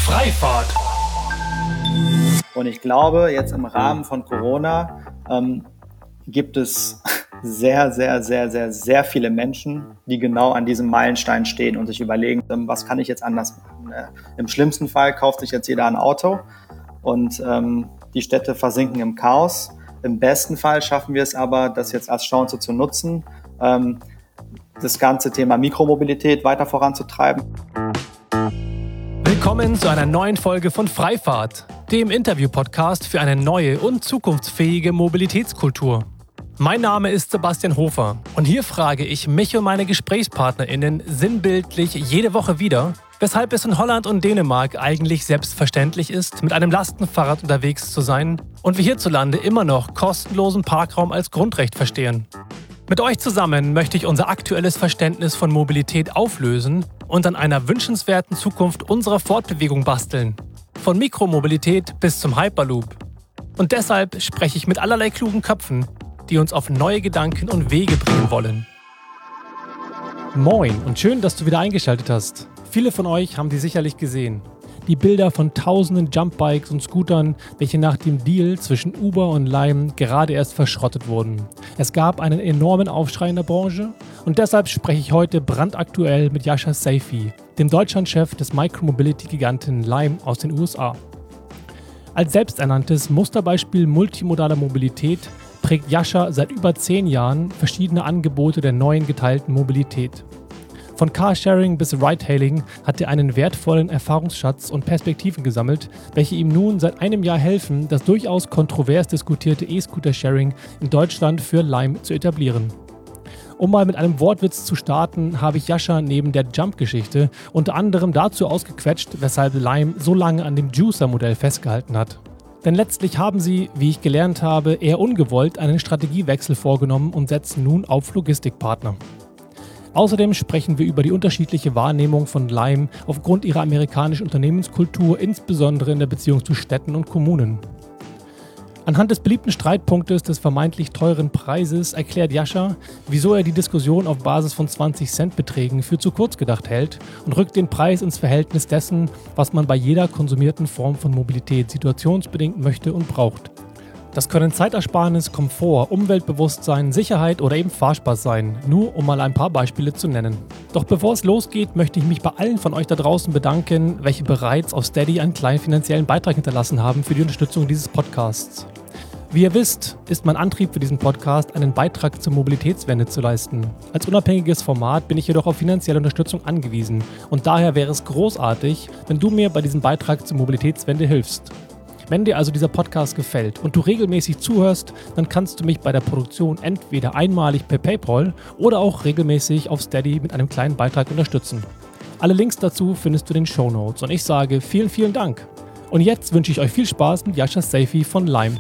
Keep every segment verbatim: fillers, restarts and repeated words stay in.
Freifahrt. Und ich glaube, jetzt im Rahmen von Corona ähm, gibt es sehr, sehr, sehr, sehr, sehr viele Menschen, die genau an diesem Meilenstein stehen und sich überlegen, was kann ich jetzt anders machen. Im schlimmsten Fall kauft sich jetzt jeder ein Auto und ähm, die Städte versinken im Chaos. Im besten Fall schaffen wir es aber, das jetzt als Chance zu nutzen, ähm, das ganze Thema Mikromobilität weiter voranzutreiben. Willkommen zu einer neuen Folge von Freifahrt, dem Interview-Podcast für eine neue und zukunftsfähige Mobilitätskultur. Mein Name ist Sebastian Hofer und hier frage ich mich und meine GesprächspartnerInnen sinnbildlich jede Woche wieder, weshalb es in Holland und Dänemark eigentlich selbstverständlich ist, mit einem Lastenfahrrad unterwegs zu sein und wir hierzulande immer noch kostenlosen Parkraum als Grundrecht verstehen. Mit euch zusammen möchte ich unser aktuelles Verständnis von Mobilität auflösen und an einer wünschenswerten Zukunft unserer Fortbewegung basteln. Von Mikromobilität bis zum Hyperloop. Und deshalb spreche ich mit allerlei klugen Köpfen, die uns auf neue Gedanken und Wege bringen wollen. Moin und schön, dass du wieder eingeschaltet hast. Viele von euch haben die sicherlich gesehen. Die Bilder von tausenden Jumpbikes und Scootern, welche nach dem Deal zwischen Uber und Lime gerade erst verschrottet wurden. Es gab einen enormen Aufschrei in der Branche und deshalb spreche ich heute brandaktuell mit Jascha Seifi, dem Deutschlandchef des Micromobility-Giganten Lime aus den U S A. Als selbsternanntes Musterbeispiel multimodaler Mobilität prägt Jascha seit über zehn Jahren verschiedene Angebote der neuen geteilten Mobilität. Von Carsharing bis Ride-Hailing hat er einen wertvollen Erfahrungsschatz und Perspektiven gesammelt, welche ihm nun seit einem Jahr helfen, das durchaus kontrovers diskutierte E-Scooter-Sharing in Deutschland für Lime zu etablieren. Um mal mit einem Wortwitz zu starten, habe ich Jascha neben der Jump-Geschichte unter anderem dazu ausgequetscht, weshalb Lime so lange an dem Juicer-Modell festgehalten hat. Denn letztlich haben sie, wie ich gelernt habe, eher ungewollt einen Strategiewechsel vorgenommen und setzen nun auf Logistikpartner. Außerdem sprechen wir über die unterschiedliche Wahrnehmung von Lime aufgrund ihrer amerikanischen Unternehmenskultur, insbesondere in der Beziehung zu Städten und Kommunen. Anhand des beliebten Streitpunktes des vermeintlich teuren Preises erklärt Jascha, wieso er die Diskussion auf Basis von zwanzig Cent Beträgen für zu kurz gedacht hält und rückt den Preis ins Verhältnis dessen, was man bei jeder konsumierten Form von Mobilität situationsbedingt möchte und braucht. Das können Zeitersparnis, Komfort, Umweltbewusstsein, Sicherheit oder eben Fahrspaß sein, nur um mal ein paar Beispiele zu nennen. Doch bevor es losgeht, möchte ich mich bei allen von euch da draußen bedanken, welche bereits auf Steady einen kleinen finanziellen Beitrag hinterlassen haben für die Unterstützung dieses Podcasts. Wie ihr wisst, ist mein Antrieb für diesen Podcast, einen Beitrag zur Mobilitätswende zu leisten. Als unabhängiges Format bin ich jedoch auf finanzielle Unterstützung angewiesen und daher wäre es großartig, wenn du mir bei diesem Beitrag zur Mobilitätswende hilfst. Wenn dir also dieser Podcast gefällt und du regelmäßig zuhörst, dann kannst du mich bei der Produktion entweder einmalig per PayPal oder auch regelmäßig auf Steady mit einem kleinen Beitrag unterstützen. Alle Links dazu findest du in den Shownotes und ich sage vielen, vielen Dank. Und jetzt wünsche ich euch viel Spaß mit Jascha Seifi von Lime.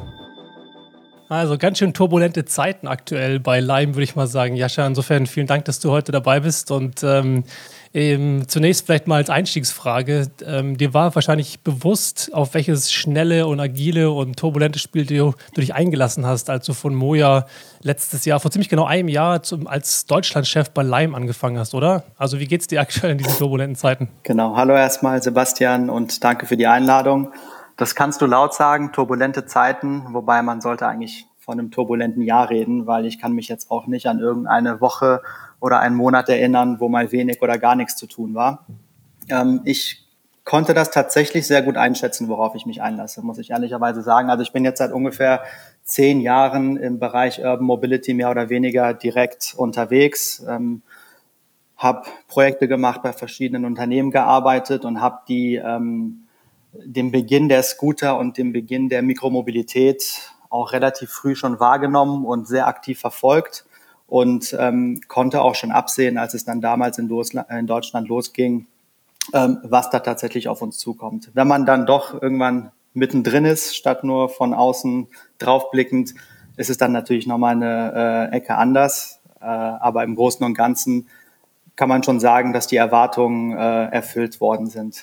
Also ganz schön turbulente Zeiten aktuell bei Lime, würde ich mal sagen. Jascha, insofern vielen Dank, dass du heute dabei bist und ähm, Ähm, zunächst vielleicht mal als Einstiegsfrage. Ähm, dir war wahrscheinlich bewusst, auf welches schnelle und agile und turbulente Spiel du, du dich eingelassen hast, als du von Moja letztes Jahr, vor ziemlich genau einem Jahr, zum, als Deutschlandchef bei Lime angefangen hast, oder? Also wie geht's dir aktuell in diesen turbulenten Zeiten? Genau, hallo erstmal Sebastian und danke für die Einladung. Das kannst du laut sagen, turbulente Zeiten, wobei man sollte eigentlich von einem turbulenten Jahr reden, weil ich kann mich jetzt auch nicht an irgendeine Woche oder einen Monat erinnern, wo mal wenig oder gar nichts zu tun war. Ähm, ich konnte das tatsächlich sehr gut einschätzen, worauf ich mich einlasse, muss ich ehrlicherweise sagen. Also ich bin jetzt seit ungefähr zehn Jahren im Bereich Urban Mobility mehr oder weniger direkt unterwegs, ähm, habe Projekte gemacht, bei verschiedenen Unternehmen gearbeitet und habe die ähm, den Beginn der Scooter und den Beginn der Mikromobilität auch relativ früh schon wahrgenommen und sehr aktiv verfolgt. Und ähm, konnte auch schon absehen, als es dann damals in, Losla- in Deutschland losging, ähm, was da tatsächlich auf uns zukommt. Wenn man dann doch irgendwann mittendrin ist, statt nur von außen draufblickend, ist es dann natürlich nochmal eine äh, Ecke anders. Äh, aber im Großen und Ganzen kann man schon sagen, dass die Erwartungen äh, erfüllt worden sind.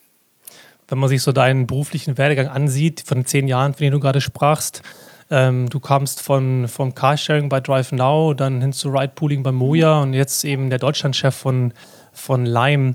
Wenn man sich so deinen beruflichen Werdegang ansieht, von den zehn Jahren, von denen du gerade sprachst, Ähm, du kamst von, vom Carsharing bei DriveNow, dann hin zu Ridepooling bei Moja und jetzt eben der Deutschlandchef von, von Lime.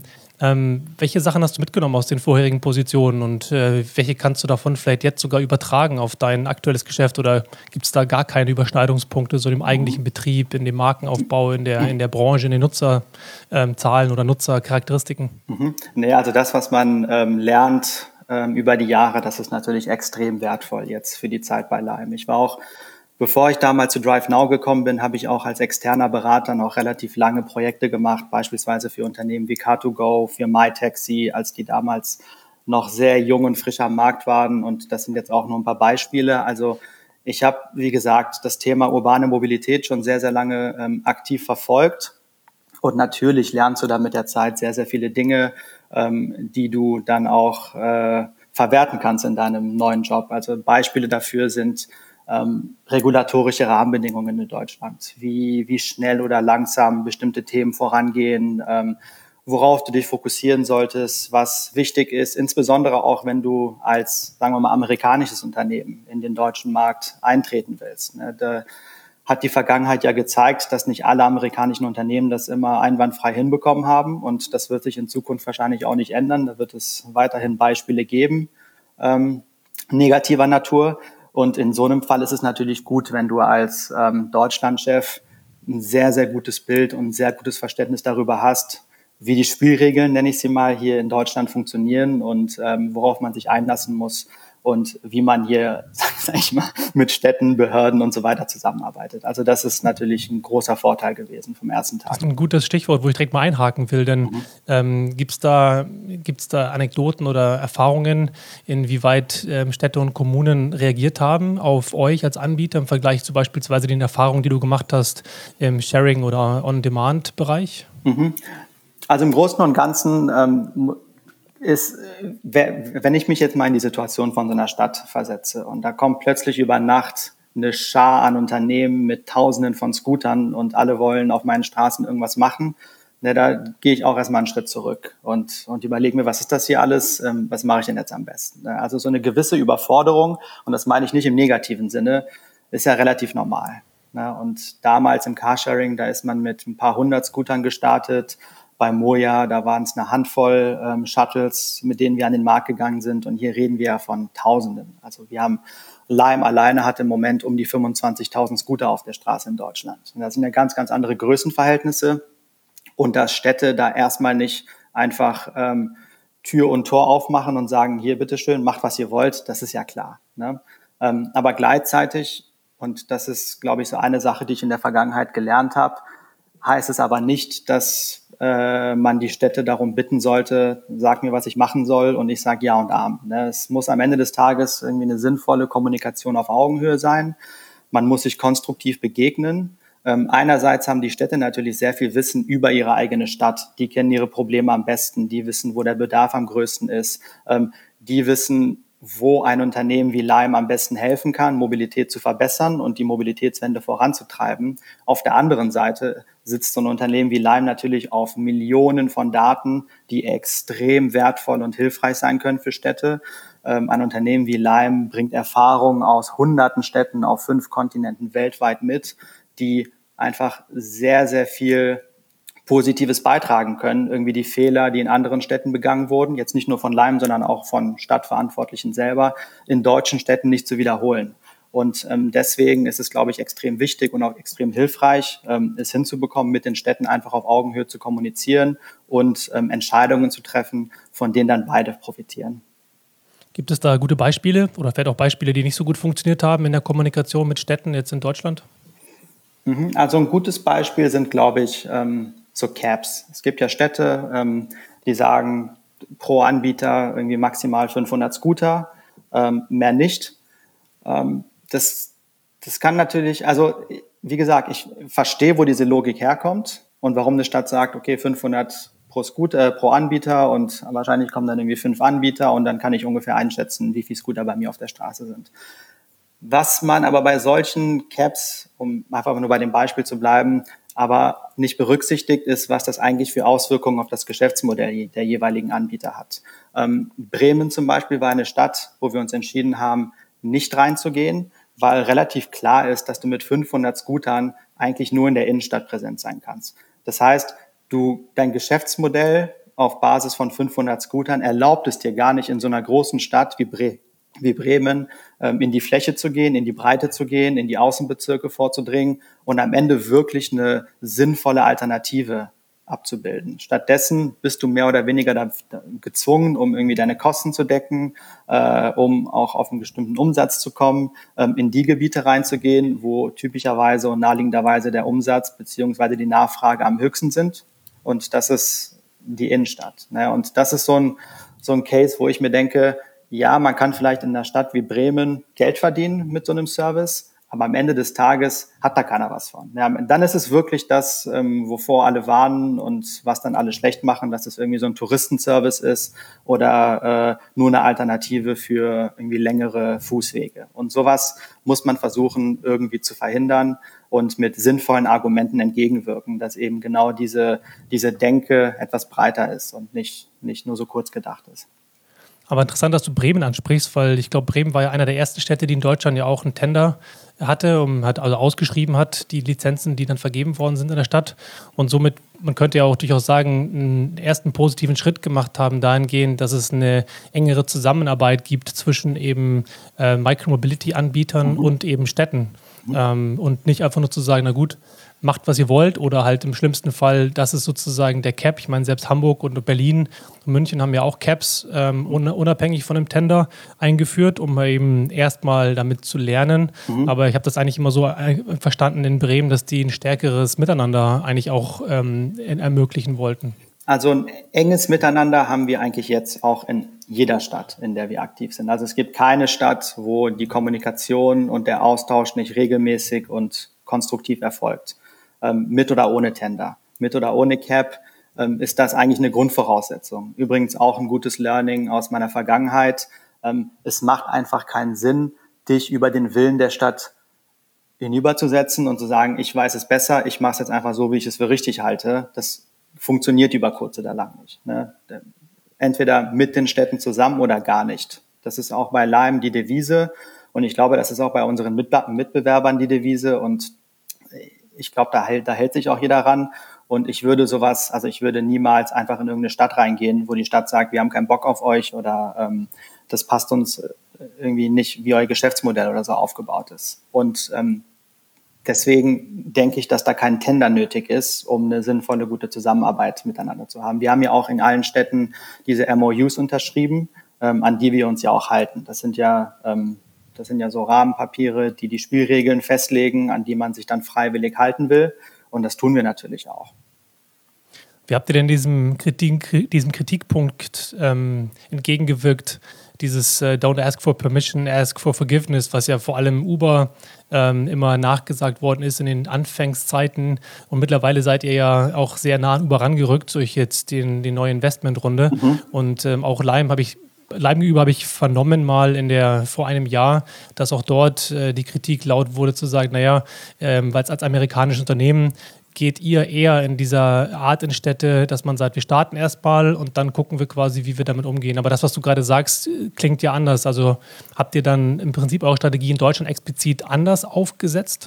Ähm, welche Sachen hast du mitgenommen aus den vorherigen Positionen und äh, welche kannst du davon vielleicht jetzt sogar übertragen auf dein aktuelles Geschäft oder gibt es da gar keine Überschneidungspunkte so im eigentlichen Betrieb, in dem Markenaufbau, in der, in der Branche, in den Nutzerzahlen oder Nutzercharakteristiken? Mhm. Nee, also das, was man ähm, lernt ähm, über die Jahre, das ist natürlich extrem wertvoll jetzt für die Zeit bei Lime. Ich war auch, bevor ich damals zu DriveNow gekommen bin, habe ich auch als externer Berater noch relativ lange Projekte gemacht, beispielsweise für Unternehmen wie Car to Go, für MyTaxi, als die damals noch sehr jung und frisch am Markt waren. Und das sind jetzt auch nur ein paar Beispiele. Also ich habe, wie gesagt, das Thema urbane Mobilität schon sehr, sehr lange ähm, aktiv verfolgt. Und natürlich lernst du da mit der Zeit sehr, sehr viele Dinge, ähm, die du dann auch äh, verwerten kannst in deinem neuen Job. Also Beispiele dafür sind ähm, regulatorische Rahmenbedingungen in Deutschland, wie, wie schnell oder langsam bestimmte Themen vorangehen, ähm, worauf du dich fokussieren solltest, was wichtig ist, insbesondere auch, wenn du als, sagen wir mal, amerikanisches Unternehmen in den deutschen Markt eintreten willst. Ne? Da hat die Vergangenheit ja gezeigt, dass nicht alle amerikanischen Unternehmen das immer einwandfrei hinbekommen haben. Und das wird sich in Zukunft wahrscheinlich auch nicht ändern. Da wird es weiterhin Beispiele geben, ähm, negativer Natur. Und in so einem Fall ist es natürlich gut, wenn du als ähm, Deutschlandchef ein sehr, sehr gutes Bild und ein sehr gutes Verständnis darüber hast, wie die Spielregeln, nenne ich sie mal, hier in Deutschland funktionieren und ähm, worauf man sich einlassen muss und wie man hier, sag ich mal, mit Städten, Behörden und so weiter zusammenarbeitet. Also das ist natürlich ein großer Vorteil gewesen vom ersten Tag. Das ist ein gutes Stichwort, wo ich direkt mal einhaken will, denn mhm. ähm, gibt es da, gibt's da Anekdoten oder Erfahrungen, inwieweit ähm, Städte und Kommunen reagiert haben auf euch als Anbieter im Vergleich zu beispielsweise den Erfahrungen, die du gemacht hast im Sharing- oder On-Demand-Bereich? Mhm. Also im Großen und Ganzen ähm, ist, wenn ich mich jetzt mal in die Situation von so einer Stadt versetze und da kommt plötzlich über Nacht eine Schar an Unternehmen mit Tausenden von Scootern und alle wollen auf meinen Straßen irgendwas machen, ne, da gehe ich auch erstmal einen Schritt zurück und, und überlege mir, was ist das hier alles, ähm, was mache ich denn jetzt am besten? Ne? Also so eine gewisse Überforderung, und das meine ich nicht im negativen Sinne, ist ja relativ normal. Ne? Und damals im Carsharing, da ist man mit ein paar hundert Scootern gestartet. Bei Moja, da waren es eine Handvoll ähm, Shuttles, mit denen wir an den Markt gegangen sind. Und hier reden wir ja von Tausenden. Also wir haben, Lime alleine hat im Moment um die fünfundzwanzigtausend Scooter auf der Straße in Deutschland. Und das sind ja ganz, ganz andere Größenverhältnisse. Und dass Städte da erstmal nicht einfach ähm, Tür und Tor aufmachen und sagen, hier, bitteschön, macht, was ihr wollt, das ist ja klar. Ne? Ähm, aber gleichzeitig, und das ist, glaube ich, so eine Sache, die ich in der Vergangenheit gelernt habe, heißt es aber nicht, dass äh, man die Städte darum bitten sollte, sag mir, was ich machen soll und ich sage Ja und Amen. Ne? Es muss am Ende des Tages irgendwie eine sinnvolle Kommunikation auf Augenhöhe sein. Man muss sich konstruktiv begegnen. Ähm, einerseits haben die Städte natürlich sehr viel Wissen über ihre eigene Stadt. Die kennen ihre Probleme am besten. Die wissen, wo der Bedarf am größten ist. Ähm, die wissen, wo ein Unternehmen wie Lime am besten helfen kann, Mobilität zu verbessern und die Mobilitätswende voranzutreiben. Auf der anderen Seite sitzt so ein Unternehmen wie Lime natürlich auf Millionen von Daten, die extrem wertvoll und hilfreich sein können für Städte. Ähm, ein Unternehmen wie Lime bringt Erfahrungen aus hunderten Städten auf fünf Kontinenten weltweit mit, die einfach sehr, sehr viel Positives beitragen können, irgendwie die Fehler, die in anderen Städten begangen wurden, jetzt nicht nur von Lime, sondern auch von Stadtverantwortlichen selber, in deutschen Städten nicht zu wiederholen. Und ähm, deswegen ist es, glaube ich, extrem wichtig und auch extrem hilfreich, ähm, es hinzubekommen, mit den Städten einfach auf Augenhöhe zu kommunizieren und ähm, Entscheidungen zu treffen, von denen dann beide profitieren. Gibt es da gute Beispiele oder vielleicht auch Beispiele, die nicht so gut funktioniert haben in der Kommunikation mit Städten jetzt in Deutschland? Also ein gutes Beispiel sind, glaube ich, ähm, so Caps. Es gibt ja Städte, ähm, die sagen, pro Anbieter irgendwie maximal fünfhundert Scooter, ähm, mehr nicht. Ähm, das, das kann natürlich, also wie gesagt, ich verstehe, wo diese Logik herkommt und warum eine Stadt sagt, okay, fünfhundert pro Scooter, äh, pro Anbieter und wahrscheinlich kommen dann irgendwie fünf Anbieter und dann kann ich ungefähr einschätzen, wie viele Scooter bei mir auf der Straße sind. Was man aber bei solchen Caps, um einfach nur bei dem Beispiel zu bleiben, aber nicht berücksichtigt ist, was das eigentlich für Auswirkungen auf das Geschäftsmodell der jeweiligen Anbieter hat. Ähm, Bremen zum Beispiel war eine Stadt, wo wir uns entschieden haben, nicht reinzugehen, weil relativ klar ist, dass du mit fünfhundert Scootern eigentlich nur in der Innenstadt präsent sein kannst. Das heißt, du, dein Geschäftsmodell auf Basis von fünfhundert Scootern erlaubt es dir gar nicht in so einer großen Stadt wie, Bre- wie Bremen ähm, in die Fläche zu gehen, in die Breite zu gehen, in die Außenbezirke vorzudringen und am Ende wirklich eine sinnvolle Alternative abzubilden. Stattdessen bist du mehr oder weniger da, da gezwungen, um irgendwie deine Kosten zu decken, äh, um auch auf einen bestimmten Umsatz zu kommen, ähm, in die Gebiete reinzugehen, wo typischerweise und naheliegenderweise der Umsatz beziehungsweise die Nachfrage am höchsten sind. Und das ist die Innenstadt. Ne? Und das ist so ein, so ein Case, wo ich mir denke, ja, man kann vielleicht in einer Stadt wie Bremen Geld verdienen mit so einem Service, aber am Ende des Tages hat da keiner was von. Ja, dann ist es wirklich das, ähm, wovor alle warnen und was dann alle schlecht machen, dass es irgendwie so ein Touristenservice ist oder äh, nur eine Alternative für irgendwie längere Fußwege. Und sowas muss man versuchen irgendwie zu verhindern und mit sinnvollen Argumenten entgegenwirken, dass eben genau diese, diese Denke etwas breiter ist und nicht, nicht nur so kurz gedacht ist. Aber interessant, dass du Bremen ansprichst, weil ich glaube, Bremen war ja einer der ersten Städte, die in Deutschland ja auch einen Tender hatte und hat also ausgeschrieben hat, die Lizenzen, die dann vergeben worden sind in der Stadt. Und somit, man könnte ja auch durchaus sagen, einen ersten positiven Schritt gemacht haben dahingehend, dass es eine engere Zusammenarbeit gibt zwischen eben äh, Micromobility-Anbietern mhm. und eben Städten. Mhm. Ähm, und nicht einfach nur zu sagen, na gut, macht, was ihr wollt, oder halt im schlimmsten Fall, das ist sozusagen der Cap. Ich meine, selbst Hamburg und Berlin und München haben ja auch Caps ähm, unabhängig von dem Tender eingeführt, um eben erstmal damit zu lernen. Mhm. Aber ich habe das eigentlich immer so verstanden in Bremen, dass die ein stärkeres Miteinander eigentlich auch ähm, ermöglichen wollten. Also ein enges Miteinander haben wir eigentlich jetzt auch in jeder Stadt, in der wir aktiv sind. Also es gibt keine Stadt, wo die Kommunikation und der Austausch nicht regelmäßig und konstruktiv erfolgt. Ähm, mit oder ohne Tender, mit oder ohne Cap, ähm, ist das eigentlich eine Grundvoraussetzung. Übrigens auch ein gutes Learning aus meiner Vergangenheit. Ähm, es macht einfach keinen Sinn, dich über den Willen der Stadt hinüberzusetzen und zu sagen, ich weiß es besser, ich mache es jetzt einfach so, wie ich es für richtig halte. Das funktioniert über kurz oder lang nicht. Ne? Entweder mit den Städten zusammen oder gar nicht. Das ist auch bei Lime die Devise und ich glaube, das ist auch bei unseren Mitbewerbern die Devise und ich glaube, da hält, da hält sich auch jeder ran. Und ich würde sowas, also ich würde niemals einfach in irgendeine Stadt reingehen, wo die Stadt sagt, wir haben keinen Bock auf euch oder ähm, das passt uns irgendwie nicht, wie euer Geschäftsmodell oder so aufgebaut ist. Und ähm, deswegen denke ich, dass da kein Tender nötig ist, um eine sinnvolle, gute Zusammenarbeit miteinander zu haben. Wir haben ja auch in allen Städten diese M O Us unterschrieben, ähm, an die wir uns ja auch halten. Das sind ja ähm, Das sind ja so Rahmenpapiere, die die Spielregeln festlegen, an die man sich dann freiwillig halten will. Und das tun wir natürlich auch. Wie habt ihr denn diesem, Kritik, diesem Kritikpunkt ähm, entgegengewirkt? Dieses äh, Don't ask for permission, ask for forgiveness, was ja vor allem Uber ähm, immer nachgesagt worden ist in den Anfangszeiten. Und mittlerweile seid ihr ja auch sehr nah an Uber rangerückt durch jetzt den, die neue Investmentrunde. Mhm. Und ähm, auch Lime habe ich Lime gegenüber habe ich vernommen mal in der vor einem Jahr, dass auch dort äh, die Kritik laut wurde zu sagen, naja, ähm, weil es als amerikanisches Unternehmen geht ihr eher in dieser Art in Städte, dass man sagt, wir starten erstmal und dann gucken wir quasi, wie wir damit umgehen. Aber das, was du gerade sagst, klingt ja anders. Also habt ihr dann im Prinzip eure Strategie in Deutschland explizit anders aufgesetzt?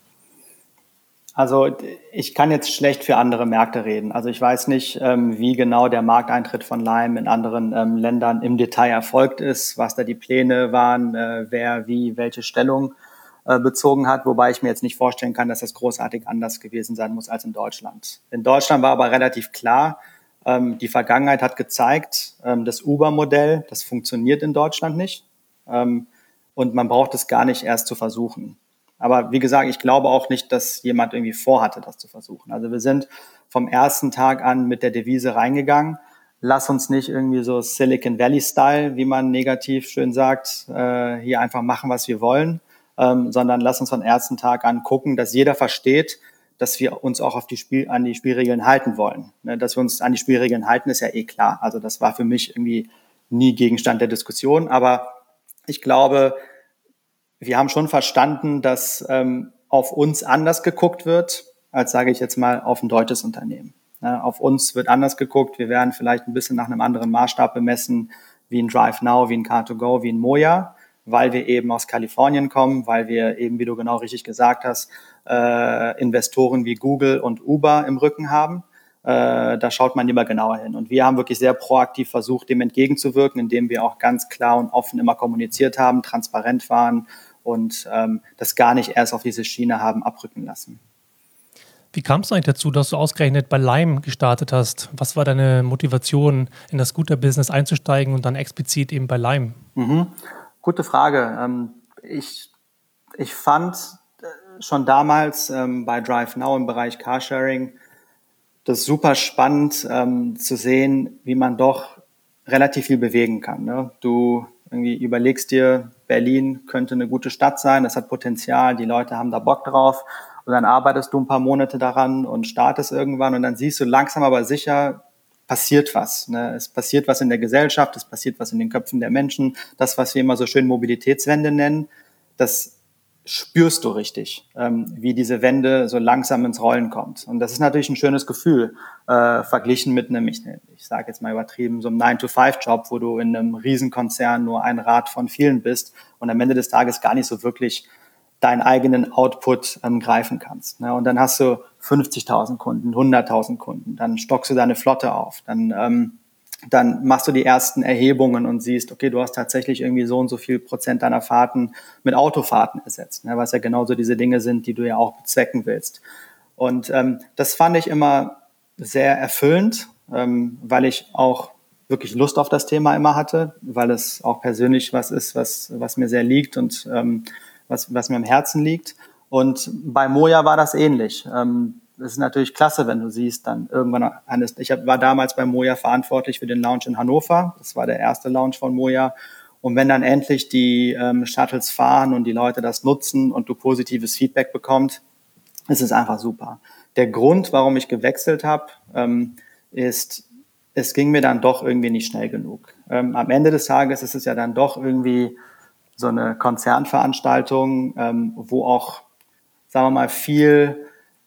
Also ich kann jetzt schlecht für andere Märkte reden. Also ich weiß nicht, ähm, wie genau der Markteintritt von Lime in anderen ähm, Ländern im Detail erfolgt ist, was da die Pläne waren, äh, wer wie welche Stellung äh, bezogen hat, wobei ich mir jetzt nicht vorstellen kann, dass das großartig anders gewesen sein muss als in Deutschland. In Deutschland war aber relativ klar, ähm, die Vergangenheit hat gezeigt, ähm, das Uber-Modell, das funktioniert in Deutschland nicht ähm, und man braucht es gar nicht erst zu versuchen. Aber wie gesagt, ich glaube auch nicht, dass jemand irgendwie vorhatte, das zu versuchen. Also wir sind vom ersten Tag an mit der Devise reingegangen. Lass uns nicht irgendwie so Silicon Valley-Style, wie man negativ schön sagt, äh, hier einfach machen, was wir wollen, ähm, sondern lass uns vom ersten Tag an gucken, dass jeder versteht, dass wir uns auch auf die Spiel, an die Spielregeln halten wollen. Ne, dass wir uns an die Spielregeln halten, ist ja eh klar. Also das war für mich irgendwie nie Gegenstand der Diskussion. Aber ich glaube, wir haben schon verstanden, dass ähm, auf uns anders geguckt wird, als sage ich jetzt mal auf ein deutsches Unternehmen. Ja, auf uns wird anders geguckt. Wir werden vielleicht ein bisschen nach einem anderen Maßstab bemessen, wie ein DriveNow, wie ein Car to Go, wie ein Moja, weil wir eben aus Kalifornien kommen, weil wir eben, wie du genau richtig gesagt hast, äh, Investoren wie Google und Uber im Rücken haben. äh, da schaut man lieber genauer hin. Und wir haben wirklich sehr proaktiv versucht, dem entgegenzuwirken, indem wir auch ganz klar und offen immer kommuniziert haben, transparent waren und ähm, das gar nicht erst auf diese Schiene haben abrücken lassen. Wie kam es eigentlich dazu, dass du ausgerechnet bei Lime gestartet hast? Was war deine Motivation, in das Scooter-Business einzusteigen und dann explizit eben bei Lime? Mhm. Gute Frage. Ähm, ich, ich fand schon damals ähm, bei DriveNow im Bereich Carsharing das super spannend ähm, zu sehen, wie man doch relativ viel bewegen kann. Ne? Du irgendwie überlegst dir, Berlin könnte eine gute Stadt sein, das hat Potenzial, die Leute haben da Bock drauf. Und dann arbeitest du ein paar Monate daran und startest irgendwann und dann siehst du langsam aber sicher, passiert was. Ne? Es passiert was in der Gesellschaft, es passiert was in den Köpfen der Menschen. Das, was wir immer so schön Mobilitätswende nennen, das spürst du richtig, ähm, wie diese Wende so langsam ins Rollen kommt. Und das ist natürlich ein schönes Gefühl, äh, verglichen mit einem, ich, ich sage jetzt mal übertrieben, so einem nine to five Job, wo du in einem Riesenkonzern nur ein Rad von vielen bist und am Ende des Tages gar nicht so wirklich deinen eigenen Output ähm, greifen kannst. Ne? Und dann hast du fünfzigtausend Kunden, hunderttausend Kunden, dann stockst du deine Flotte auf, dann, ähm, dann machst du die ersten Erhebungen und siehst, okay, du hast tatsächlich irgendwie so und so viel Prozent deiner Fahrten mit Autofahrten ersetzt, ne? Was ja genauso diese Dinge sind, die du ja auch bezwecken willst. Und ähm, das fand ich immer sehr erfüllend, ähm, weil ich auch wirklich Lust auf das Thema immer hatte, weil es auch persönlich was ist, was, was mir sehr liegt und ähm, Was, was mir am Herzen liegt. Und bei Moja war das ähnlich. Ähm, das ist natürlich klasse, wenn du siehst, dann irgendwann eines. Ich hab, war damals bei Moja verantwortlich für den Launch in Hannover. Das war der erste Launch von Moja. Und wenn dann endlich die ähm, Shuttles fahren und die Leute das nutzen und du positives Feedback bekommst, ist es einfach super. Der Grund, warum ich gewechselt habe, ähm, ist, es ging mir dann doch irgendwie nicht schnell genug. Ähm, am Ende des Tages ist es ja dann doch irgendwie so eine Konzernveranstaltung, ähm, wo auch, sagen wir mal, viel,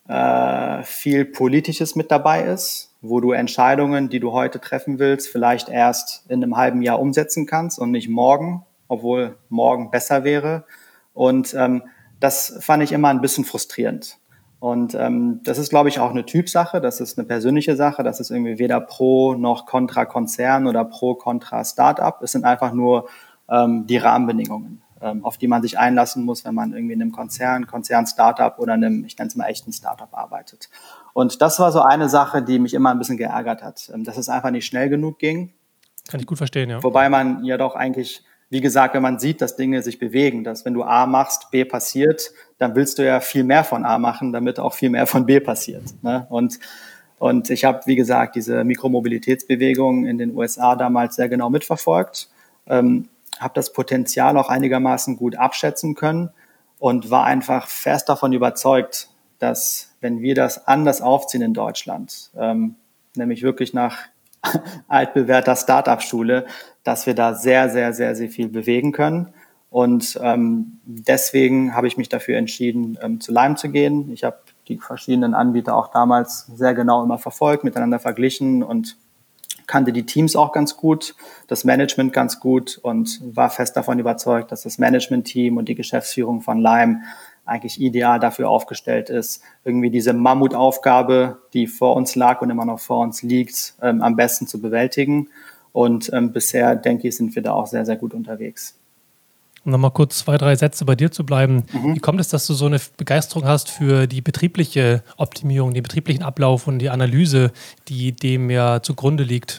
äh, viel Politisches mit dabei ist, wo du Entscheidungen, die du heute treffen willst, vielleicht erst in einem halben Jahr umsetzen kannst und nicht morgen, obwohl morgen besser wäre. Und ähm, das fand ich immer ein bisschen frustrierend. Und ähm, das ist, glaube ich, auch eine Typsache, das ist eine persönliche Sache, das ist irgendwie weder pro noch kontra Konzern oder pro kontra Startup. Es sind einfach nur ähm, die Rahmenbedingungen, ähm, auf die man sich einlassen muss, wenn man irgendwie in einem Konzern, Konzern-Startup oder einem, ich nenne es mal echten Startup arbeitet. Und das war so eine Sache, die mich immer ein bisschen geärgert hat, ähm, dass es einfach nicht schnell genug ging. Kann ich gut verstehen, ja. Wobei man ja doch eigentlich, wie gesagt, wenn man sieht, dass Dinge sich bewegen, dass wenn du A machst, B passiert, dann willst du ja viel mehr von A machen, damit auch viel mehr von B passiert. Ne? Und, und ich habe, wie gesagt, diese Mikromobilitätsbewegung in den U S A damals sehr genau mitverfolgt, ähm, habe das Potenzial auch einigermaßen gut abschätzen können und war einfach fest davon überzeugt, dass wenn wir das anders aufziehen in Deutschland, ähm, nämlich wirklich nach altbewährter Start-up-Schule, dass wir da sehr, sehr, sehr, sehr viel bewegen können. Und ähm, deswegen habe ich mich dafür entschieden, ähm, zu Lime zu gehen. Ich habe die verschiedenen Anbieter auch damals sehr genau immer verfolgt, miteinander verglichen und kannte die Teams auch ganz gut, das Management ganz gut und war fest davon überzeugt, dass das Management-Team und die Geschäftsführung von Lime eigentlich ideal dafür aufgestellt ist, irgendwie diese Mammutaufgabe, die vor uns lag und immer noch vor uns liegt, ähm, am besten zu bewältigen. Und ähm, bisher, denke ich, sind wir da auch sehr, sehr gut unterwegs. Um nochmal kurz zwei, drei Sätze bei dir zu bleiben. Mhm. Wie kommt es, dass du so eine Begeisterung hast für die betriebliche Optimierung, den betrieblichen Ablauf und die Analyse, die dem ja zugrunde liegt?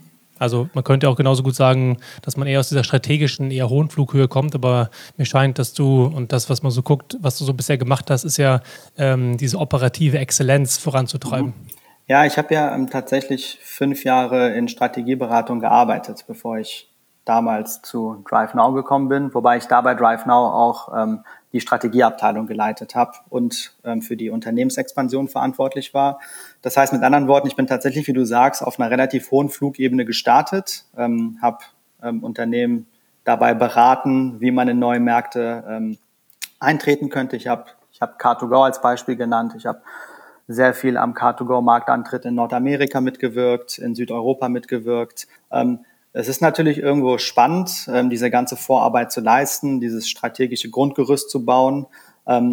Also man könnte auch genauso gut sagen, dass man eher aus dieser strategischen, eher hohen Flughöhe kommt, aber mir scheint, dass du und das, was man so guckt, was du so bisher gemacht hast, ist ja ähm, diese operative Exzellenz voranzutreiben. Ja, ich habe ja ähm, tatsächlich fünf Jahre in Strategieberatung gearbeitet, bevor ich damals zu DriveNow gekommen bin, wobei ich da bei DriveNow auch ähm, die Strategieabteilung geleitet habe und ähm, für die Unternehmensexpansion verantwortlich war. Das heißt mit anderen Worten, ich bin tatsächlich, wie du sagst, auf einer relativ hohen Flugebene gestartet, ähm, habe ähm, Unternehmen dabei beraten, wie man in neue Märkte ähm, eintreten könnte. Ich habe ich hab Car to Go als Beispiel genannt. Ich habe sehr viel am Car to Go Marktantritt in Nordamerika mitgewirkt, in Südeuropa mitgewirkt. Ähm, Es ist natürlich irgendwo spannend, diese ganze Vorarbeit zu leisten, dieses strategische Grundgerüst zu bauen.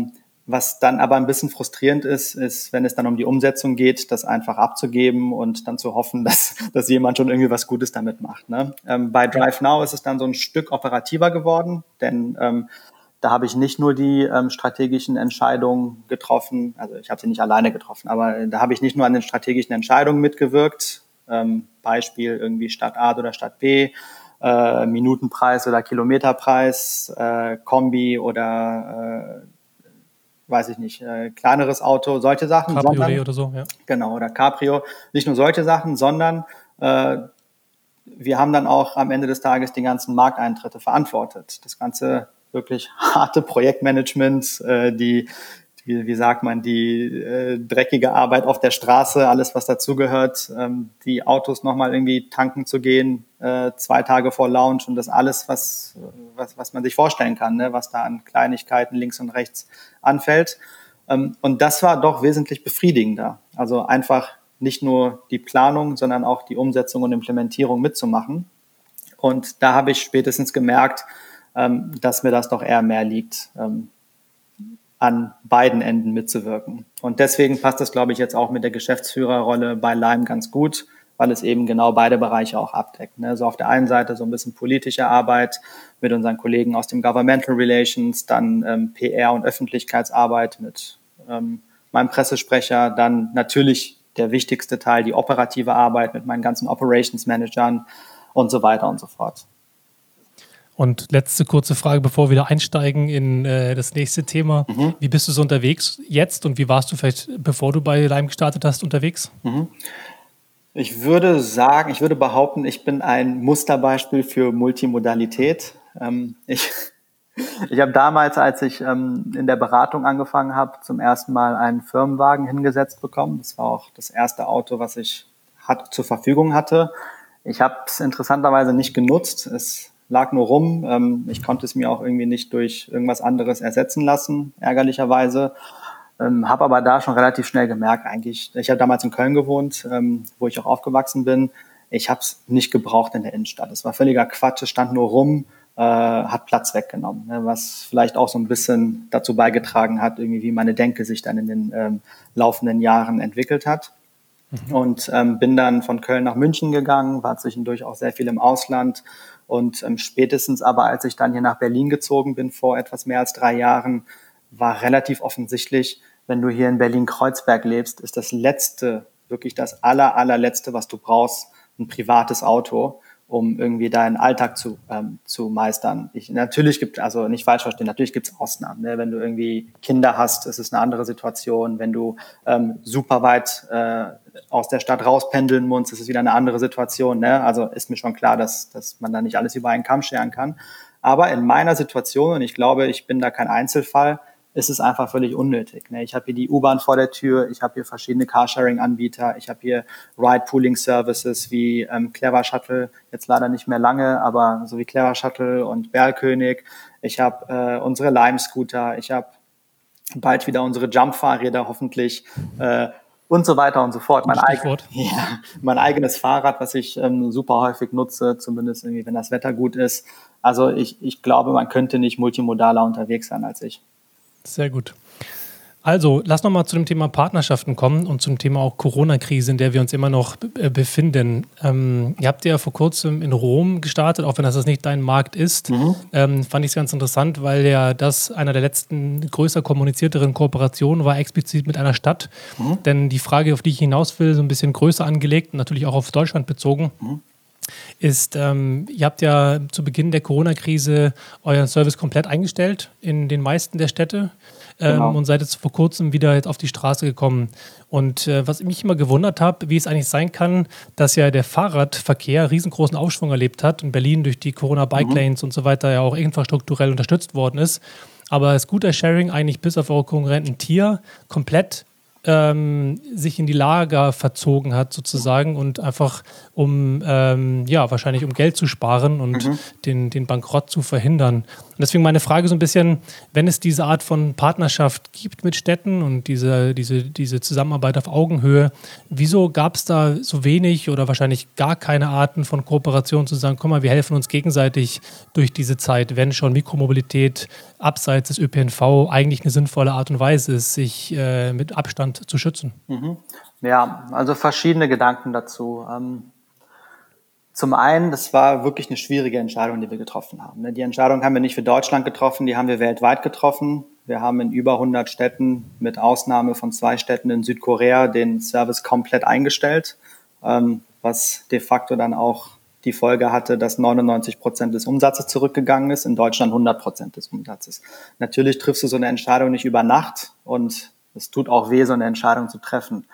was dann aber ein bisschen frustrierend ist, ist, wenn es dann um die Umsetzung geht, das einfach abzugeben und dann zu hoffen, dass, dass jemand schon irgendwie was Gutes damit macht. Ne? Ähm, bei DriveNow ist es dann so ein Stück operativer geworden, denn ähm, da habe ich nicht nur die ähm, strategischen Entscheidungen getroffen, also ich habe sie nicht alleine getroffen, aber da habe ich nicht nur an den strategischen Entscheidungen mitgewirkt, ähm, Beispiel irgendwie Stadt A oder Stadt B, äh, Minutenpreis oder Kilometerpreis, äh, Kombi oder äh, weiß ich nicht, äh, kleineres Auto, solche Sachen. Cabrio sondern, oder so, ja. Genau, oder Cabrio. Nicht nur solche Sachen, sondern äh, wir haben dann auch am Ende des Tages die ganzen Markteintritte verantwortet. Das ganze wirklich harte Projektmanagement, äh, die, wie, wie sagt man, die äh, dreckige Arbeit auf der Straße, alles was dazugehört, ähm, die Autos nochmal irgendwie tanken zu gehen, äh, zwei Tage vor Launch und das alles, was, was, was man sich vorstellen kann, ne, was da an Kleinigkeiten links und rechts anfällt. Ähm, und das war doch wesentlich befriedigender. Also einfach nicht nur die Planung, sondern auch die Umsetzung und Implementierung mitzumachen. Und da habe ich spätestens gemerkt, ähm, dass mir das doch eher mehr liegt, ähm, an beiden Enden mitzuwirken. Und deswegen passt das, glaube ich, jetzt auch mit der Geschäftsführerrolle bei Lime ganz gut, weil es eben genau beide Bereiche auch abdeckt. Ne? So auf der einen Seite so ein bisschen politische Arbeit mit unseren Kollegen aus dem Governmental Relations, dann ähm, P R und Öffentlichkeitsarbeit mit ähm, meinem Pressesprecher, dann natürlich der wichtigste Teil, die operative Arbeit mit meinen ganzen Operations Managern und so weiter und so fort. Und letzte kurze Frage, bevor wir wieder einsteigen in äh, das nächste Thema. Mhm. Wie bist du so unterwegs jetzt und wie warst du vielleicht, bevor du bei Lime gestartet hast, unterwegs? Mhm. Ich würde sagen, ich würde behaupten, ich bin ein Musterbeispiel für Multimodalität. Ähm, ich ich habe damals, als ich ähm, in der Beratung angefangen habe, zum ersten Mal einen Firmenwagen hingesetzt bekommen. Das war auch das erste Auto, was ich hat, zur Verfügung hatte. Ich habe es interessanterweise nicht genutzt. Es lag nur rum. Ähm, ich konnte es mir auch irgendwie nicht durch irgendwas anderes ersetzen lassen, ärgerlicherweise. Ähm, habe aber da schon relativ schnell gemerkt, eigentlich, ich habe damals in Köln gewohnt, ähm, wo ich auch aufgewachsen bin. Ich habe es nicht gebraucht in der Innenstadt. Es war völliger Quatsch, es stand nur rum, äh, hat Platz weggenommen, ne, was vielleicht auch so ein bisschen dazu beigetragen hat, irgendwie wie meine Denke sich dann in den ähm, laufenden Jahren entwickelt hat. Mhm. Und ähm, bin dann von Köln nach München gegangen, war zwischendurch auch sehr viel im Ausland. Und ähm, spätestens aber, als ich dann hier nach Berlin gezogen bin, vor etwas mehr als drei Jahren, war relativ offensichtlich, wenn du hier in Berlin-Kreuzberg lebst, ist das Letzte, wirklich das aller, allerletzte, was du brauchst, ein privates Auto, um irgendwie deinen Alltag zu, ähm, zu meistern. Ich, natürlich gibt, also nicht falsch verstehen, natürlich gibt es Ausnahmen. Ne? Wenn du irgendwie Kinder hast, ist es eine andere Situation. Wenn du ähm, super weit äh, aus der Stadt rauspendeln musst, ist es wieder eine andere Situation. Ne? Also ist mir schon klar, dass, dass man da nicht alles über einen Kamm scheren kann. Aber in meiner Situation, und ich glaube, ich bin da kein Einzelfall, ist es einfach völlig unnötig. Ne? Ich habe hier die U-Bahn vor der Tür, ich habe hier verschiedene Carsharing-Anbieter, ich habe hier Ride-Pooling-Services wie ähm, Clever Shuttle, jetzt leider nicht mehr lange, aber so wie Clever Shuttle und Berlkönig. Ich habe äh, unsere Lime-Scooter, ich habe bald wieder unsere Jump-Fahrräder hoffentlich äh, und so weiter und so fort. Mein, eig- ja, mein eigenes Fahrrad, was ich ähm, super häufig nutze, zumindest irgendwie, wenn das Wetter gut ist. Also ich, ich glaube, man könnte nicht multimodaler unterwegs sein als ich. Sehr gut. Also, lass noch mal zu dem Thema Partnerschaften kommen und zum Thema auch Corona-Krise, in der wir uns immer noch äh, befinden. Ähm, ihr habt ja vor kurzem in Rom gestartet, auch wenn das nicht dein Markt ist. Mhm. Ähm, fand ich es ganz interessant, weil ja das einer der letzten größer kommunizierteren Kooperationen war, explizit mit einer Stadt. Mhm. Denn die Frage, auf die ich hinaus will, so ein bisschen größer angelegt und natürlich auch auf Deutschland bezogen, mhm. ist, ähm, ihr habt ja zu Beginn der Corona-Krise euren Service komplett eingestellt in den meisten der Städte ähm, genau. und seid jetzt vor kurzem wieder jetzt auf die Straße gekommen. Und äh, was ich mich immer gewundert habe, wie es eigentlich sein kann, dass ja der Fahrradverkehr riesengroßen Aufschwung erlebt hat in Berlin durch die Corona-Bike-Lanes mhm. und so weiter ja auch infrastrukturell unterstützt worden ist. Aber das Scooter-Sharing eigentlich bis auf eure Konkurrenten Tier komplett ähm, sich in die Lager verzogen hat sozusagen und einfach um, ähm, ja, wahrscheinlich um Geld zu sparen und mhm. den, den Bankrott zu verhindern. Und deswegen meine Frage so ein bisschen, wenn es diese Art von Partnerschaft gibt mit Städten und diese, diese, diese Zusammenarbeit auf Augenhöhe, wieso gab es da so wenig oder wahrscheinlich gar keine Arten von Kooperation zu sagen, guck mal, wir helfen uns gegenseitig durch diese Zeit, wenn schon Mikromobilität abseits des Ö P N V eigentlich eine sinnvolle Art und Weise ist, sich äh, mit Abstand zu schützen? Mhm. Ja, also verschiedene Gedanken dazu. Ähm, zum einen, das war wirklich eine schwierige Entscheidung, die wir getroffen haben. Die Entscheidung haben wir nicht für Deutschland getroffen, die haben wir weltweit getroffen. Wir haben in über hundert Städten, mit Ausnahme von zwei Städten in Südkorea, den Service komplett eingestellt, ähm, was de facto dann auch die Folge hatte, dass neunundneunzig Prozent des Umsatzes zurückgegangen ist, in Deutschland hundert Prozent des Umsatzes. Natürlich triffst du so eine Entscheidung nicht über Nacht und es tut auch weh, so eine Entscheidung zu treffen.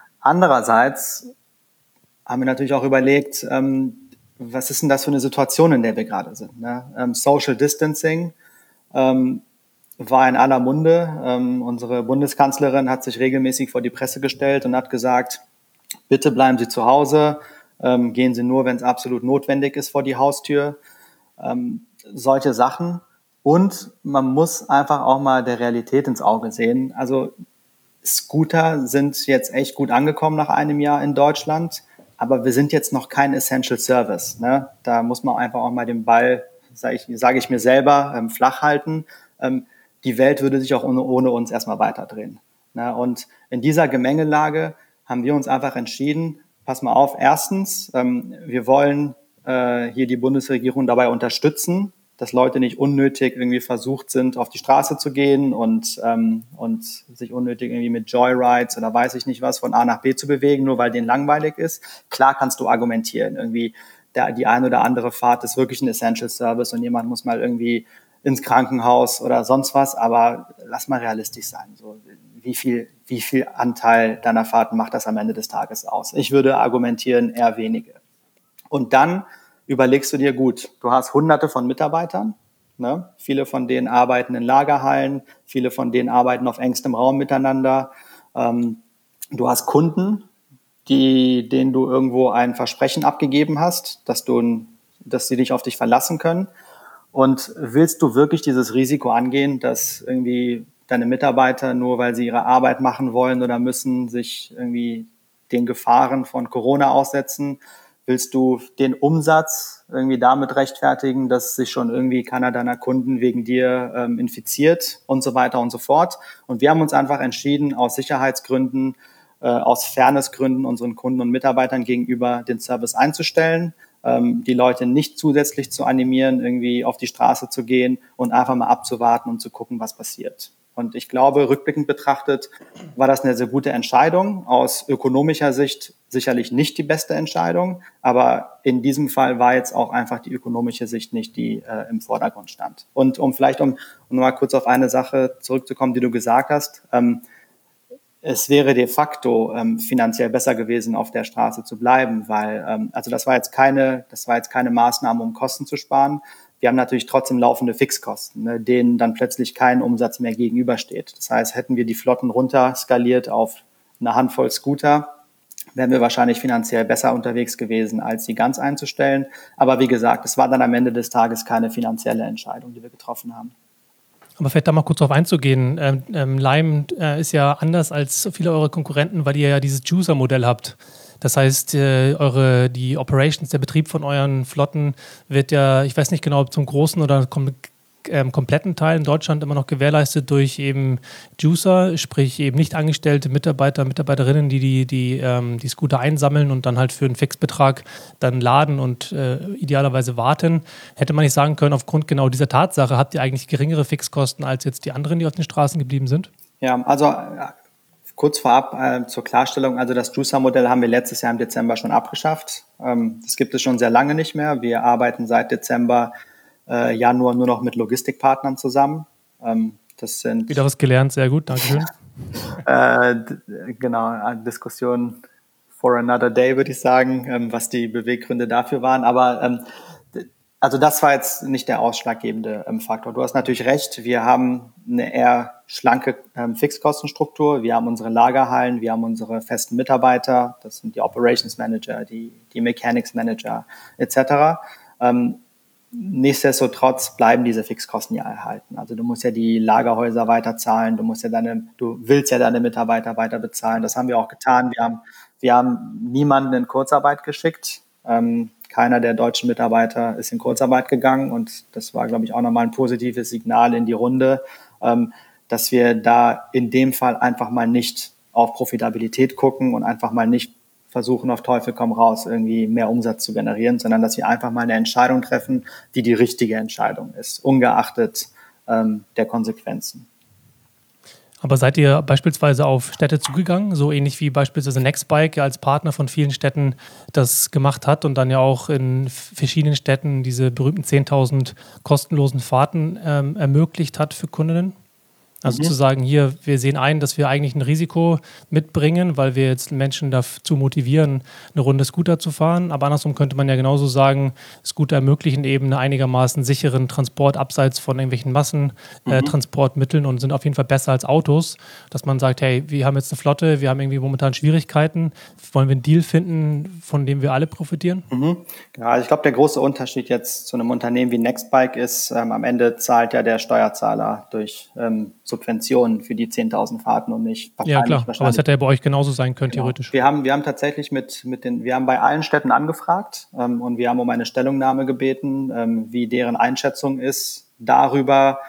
Andererseits haben wir natürlich auch überlegt, ähm, was ist denn das für eine Situation, in der wir gerade sind, ne? Ähm, Social Distancing ähm, war in aller Munde. Ähm, unsere Bundeskanzlerin hat sich regelmäßig vor die Presse gestellt und hat gesagt, bitte bleiben Sie zu Hause, ähm, gehen Sie nur, wenn es absolut notwendig ist, vor die Haustür. Ähm, solche Sachen. Und man muss einfach auch mal der Realität ins Auge sehen. Also Scooter sind jetzt echt gut angekommen nach einem Jahr in Deutschland, aber wir sind jetzt noch kein Essential Service, ne? Da muss man einfach auch mal den Ball, sage ich, sag ich mir selber, ähm, flach halten. Ähm, die Welt würde sich auch ohne, ohne uns erstmal weiterdrehen, ne? Und in dieser Gemengelage haben wir uns einfach entschieden, pass mal auf, erstens, ähm, wir wollen äh, hier die Bundesregierung dabei unterstützen, dass Leute nicht unnötig irgendwie versucht sind, auf die Straße zu gehen und, ähm, und sich unnötig irgendwie mit Joyrides oder weiß ich nicht was von A nach B zu bewegen, nur weil denen langweilig ist. Klar kannst du argumentieren, irgendwie der, die eine oder andere Fahrt ist wirklich ein Essential Service und jemand muss mal irgendwie ins Krankenhaus oder sonst was, aber lass mal realistisch sein. So, wie viel, wie viel Anteil deiner Fahrten macht das am Ende des Tages aus? Ich würde argumentieren, eher wenige. Und dann überlegst du dir, gut, du hast hunderte von Mitarbeitern, ne? Viele von denen arbeiten in Lagerhallen, viele von denen arbeiten auf engstem Raum miteinander. Ähm, du hast Kunden, die, denen du irgendwo ein Versprechen abgegeben hast, dass du, dass sie dich auf dich verlassen können. Und willst du wirklich dieses Risiko angehen, dass irgendwie deine Mitarbeiter, nur weil sie ihre Arbeit machen wollen oder müssen, sich irgendwie den Gefahren von Corona aussetzen? Willst du den Umsatz irgendwie damit rechtfertigen, dass sich schon irgendwie keiner deiner Kunden wegen dir ähm, infiziert und so weiter und so fort? Und wir haben uns einfach entschieden, aus Sicherheitsgründen, äh, aus Fairnessgründen unseren Kunden und Mitarbeitern gegenüber den Service einzustellen, ähm, die Leute nicht zusätzlich zu animieren, irgendwie auf die Straße zu gehen und einfach mal abzuwarten und zu gucken, was passiert. Und ich glaube, rückblickend betrachtet war das eine sehr gute Entscheidung. Aus ökonomischer Sicht sicherlich nicht die beste Entscheidung, aber in diesem Fall war jetzt auch einfach die ökonomische Sicht nicht die äh, im Vordergrund stand. Und um vielleicht, um, um nochmal kurz auf eine Sache zurückzukommen, die du gesagt hast, ähm, es wäre de facto ähm, finanziell besser gewesen, auf der Straße zu bleiben, weil ähm, also das war jetzt keine, das war jetzt keine Maßnahme, um Kosten zu sparen. Wir haben natürlich trotzdem laufende Fixkosten, ne, denen dann plötzlich kein Umsatz mehr gegenübersteht. Das heißt, hätten wir die Flotten runter skaliert auf eine Handvoll Scooter, wären wir wahrscheinlich finanziell besser unterwegs gewesen, als sie ganz einzustellen. Aber wie gesagt, es war dann am Ende des Tages keine finanzielle Entscheidung, die wir getroffen haben. Aber vielleicht da mal kurz drauf einzugehen. Ähm, ähm, Lime äh, ist ja anders als viele eurer Konkurrenten, weil ihr ja dieses Juicer-Modell habt. Das heißt, äh, eure, die Operations, der Betrieb von euren Flotten wird ja, ich weiß nicht genau, ob zum großen oder kom ähm, kompletten Teil in Deutschland immer noch gewährleistet durch eben Juicer, sprich eben nicht angestellte Mitarbeiter, Mitarbeiterinnen, die die, die, ähm, die Scooter einsammeln und dann halt für einen Fixbetrag dann laden und äh, idealerweise warten. Hätte man nicht sagen können, aufgrund genau dieser Tatsache habt ihr eigentlich geringere Fixkosten als jetzt die anderen, die auf den Straßen geblieben sind? Ja, also ja, kurz vorab äh, zur Klarstellung, also das Juicer-Modell haben wir letztes Jahr im Dezember schon abgeschafft. Ähm, das gibt es schon sehr lange nicht mehr. Wir arbeiten seit Dezember Äh, Januar nur noch mit Logistikpartnern zusammen. Ähm, das sind wieder was gelernt, sehr gut, danke schön. äh, genau, eine Diskussion for another day, würde ich sagen, ähm, was die Beweggründe dafür waren. Aber ähm, Also das war jetzt nicht der ausschlaggebende ähm, Faktor. Du hast natürlich recht, wir haben eine eher schlanke ähm, Fixkostenstruktur. Wir haben unsere Lagerhallen, wir haben unsere festen Mitarbeiter, das sind die Operations Manager, die, die Mechanics Manager et cetera. Ähm, nichtsdestotrotz bleiben diese Fixkosten ja erhalten. Also du musst ja die Lagerhäuser weiter zahlen, du musst ja deine, du willst ja deine Mitarbeiter weiter bezahlen. Das haben wir auch getan. Wir haben, wir haben niemanden in Kurzarbeit geschickt. Ähm, Keiner der deutschen Mitarbeiter ist in Kurzarbeit gegangen und das war, glaube ich, auch nochmal ein positives Signal in die Runde, ähm, dass wir da in dem Fall einfach mal nicht auf Profitabilität gucken und einfach mal nicht versuchen, auf Teufel komm raus, irgendwie mehr Umsatz zu generieren, sondern dass wir einfach mal eine Entscheidung treffen, die die richtige Entscheidung ist, ungeachtet ähm, der Konsequenzen. Aber seid ihr beispielsweise auf Städte zugegangen, so ähnlich wie beispielsweise Nextbike als Partner von vielen Städten das gemacht hat und dann ja auch in verschiedenen Städten diese berühmten zehntausend kostenlosen Fahrten ähm, ermöglicht hat für Kundinnen? Also mhm. zu sagen, hier, wir sehen ein, dass wir eigentlich ein Risiko mitbringen, weil wir jetzt Menschen dazu motivieren, eine Runde Scooter zu fahren. Aber andersrum könnte man ja genauso sagen, Scooter ermöglichen eben einen einigermaßen sicheren Transport abseits von irgendwelchen Massentransportmitteln mhm. äh, und sind auf jeden Fall besser als Autos. Dass man sagt, hey, wir haben jetzt eine Flotte, wir haben irgendwie momentan Schwierigkeiten. Wollen wir einen Deal finden, von dem wir alle profitieren? Mhm. Ja, also ich glaube, der große Unterschied jetzt zu einem Unternehmen wie Nextbike ist, ähm, am Ende zahlt ja der Steuerzahler durch ähm, Subventionen für die zehntausend Fahrten und nicht wahrscheinlich. Ja klar, aber es hätte ja bei euch genauso sein können, genau. Theoretisch. Wir haben, wir haben tatsächlich mit, mit den, wir haben bei allen Städten angefragt ähm, und wir haben um eine Stellungnahme gebeten, ähm, wie deren Einschätzung ist darüber,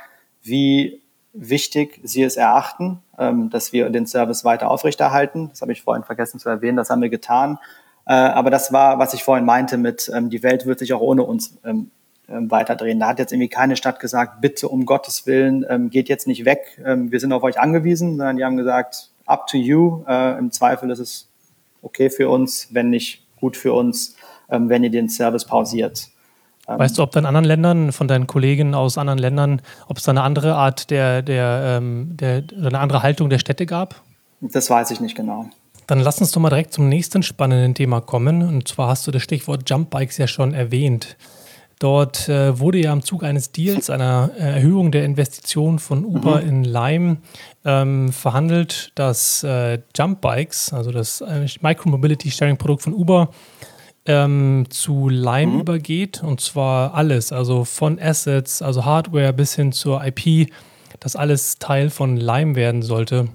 wie wichtig sie es erachten, ähm, dass wir den Service weiter aufrechterhalten. Das habe ich vorhin vergessen zu erwähnen, das haben wir getan. Äh, aber das war, was ich vorhin meinte mit, ähm, die Welt wird sich auch ohne uns ähm, weiterdrehen. Da hat jetzt irgendwie keine Stadt gesagt, bitte um Gottes Willen, ähm, geht jetzt nicht weg, ähm, wir sind auf euch angewiesen, sondern die haben gesagt, up to you, äh, im Zweifel ist es okay für uns, wenn nicht gut für uns, ähm, wenn ihr den Service pausiert. Ähm, weißt du, ob da in anderen Ländern, von deinen Kollegen aus anderen Ländern, ob es da eine andere Art der, der, ähm, der, eine andere Haltung der Städte gab? Das weiß ich nicht genau. Dann lass uns doch mal direkt zum nächsten spannenden Thema kommen. Und zwar hast du das Stichwort Jumpbikes ja schon erwähnt. Dort äh, wurde ja im Zuge eines Deals, einer äh, Erhöhung der Investition von Uber mhm. in Lime ähm, verhandelt, dass äh, Jumpbikes, also das äh, Micro-Mobility-Sharing-Produkt von Uber, ähm, zu Lime mhm. übergeht. Und zwar alles, also von Assets, also Hardware bis hin zur I P, dass alles Teil von Lime werden sollte.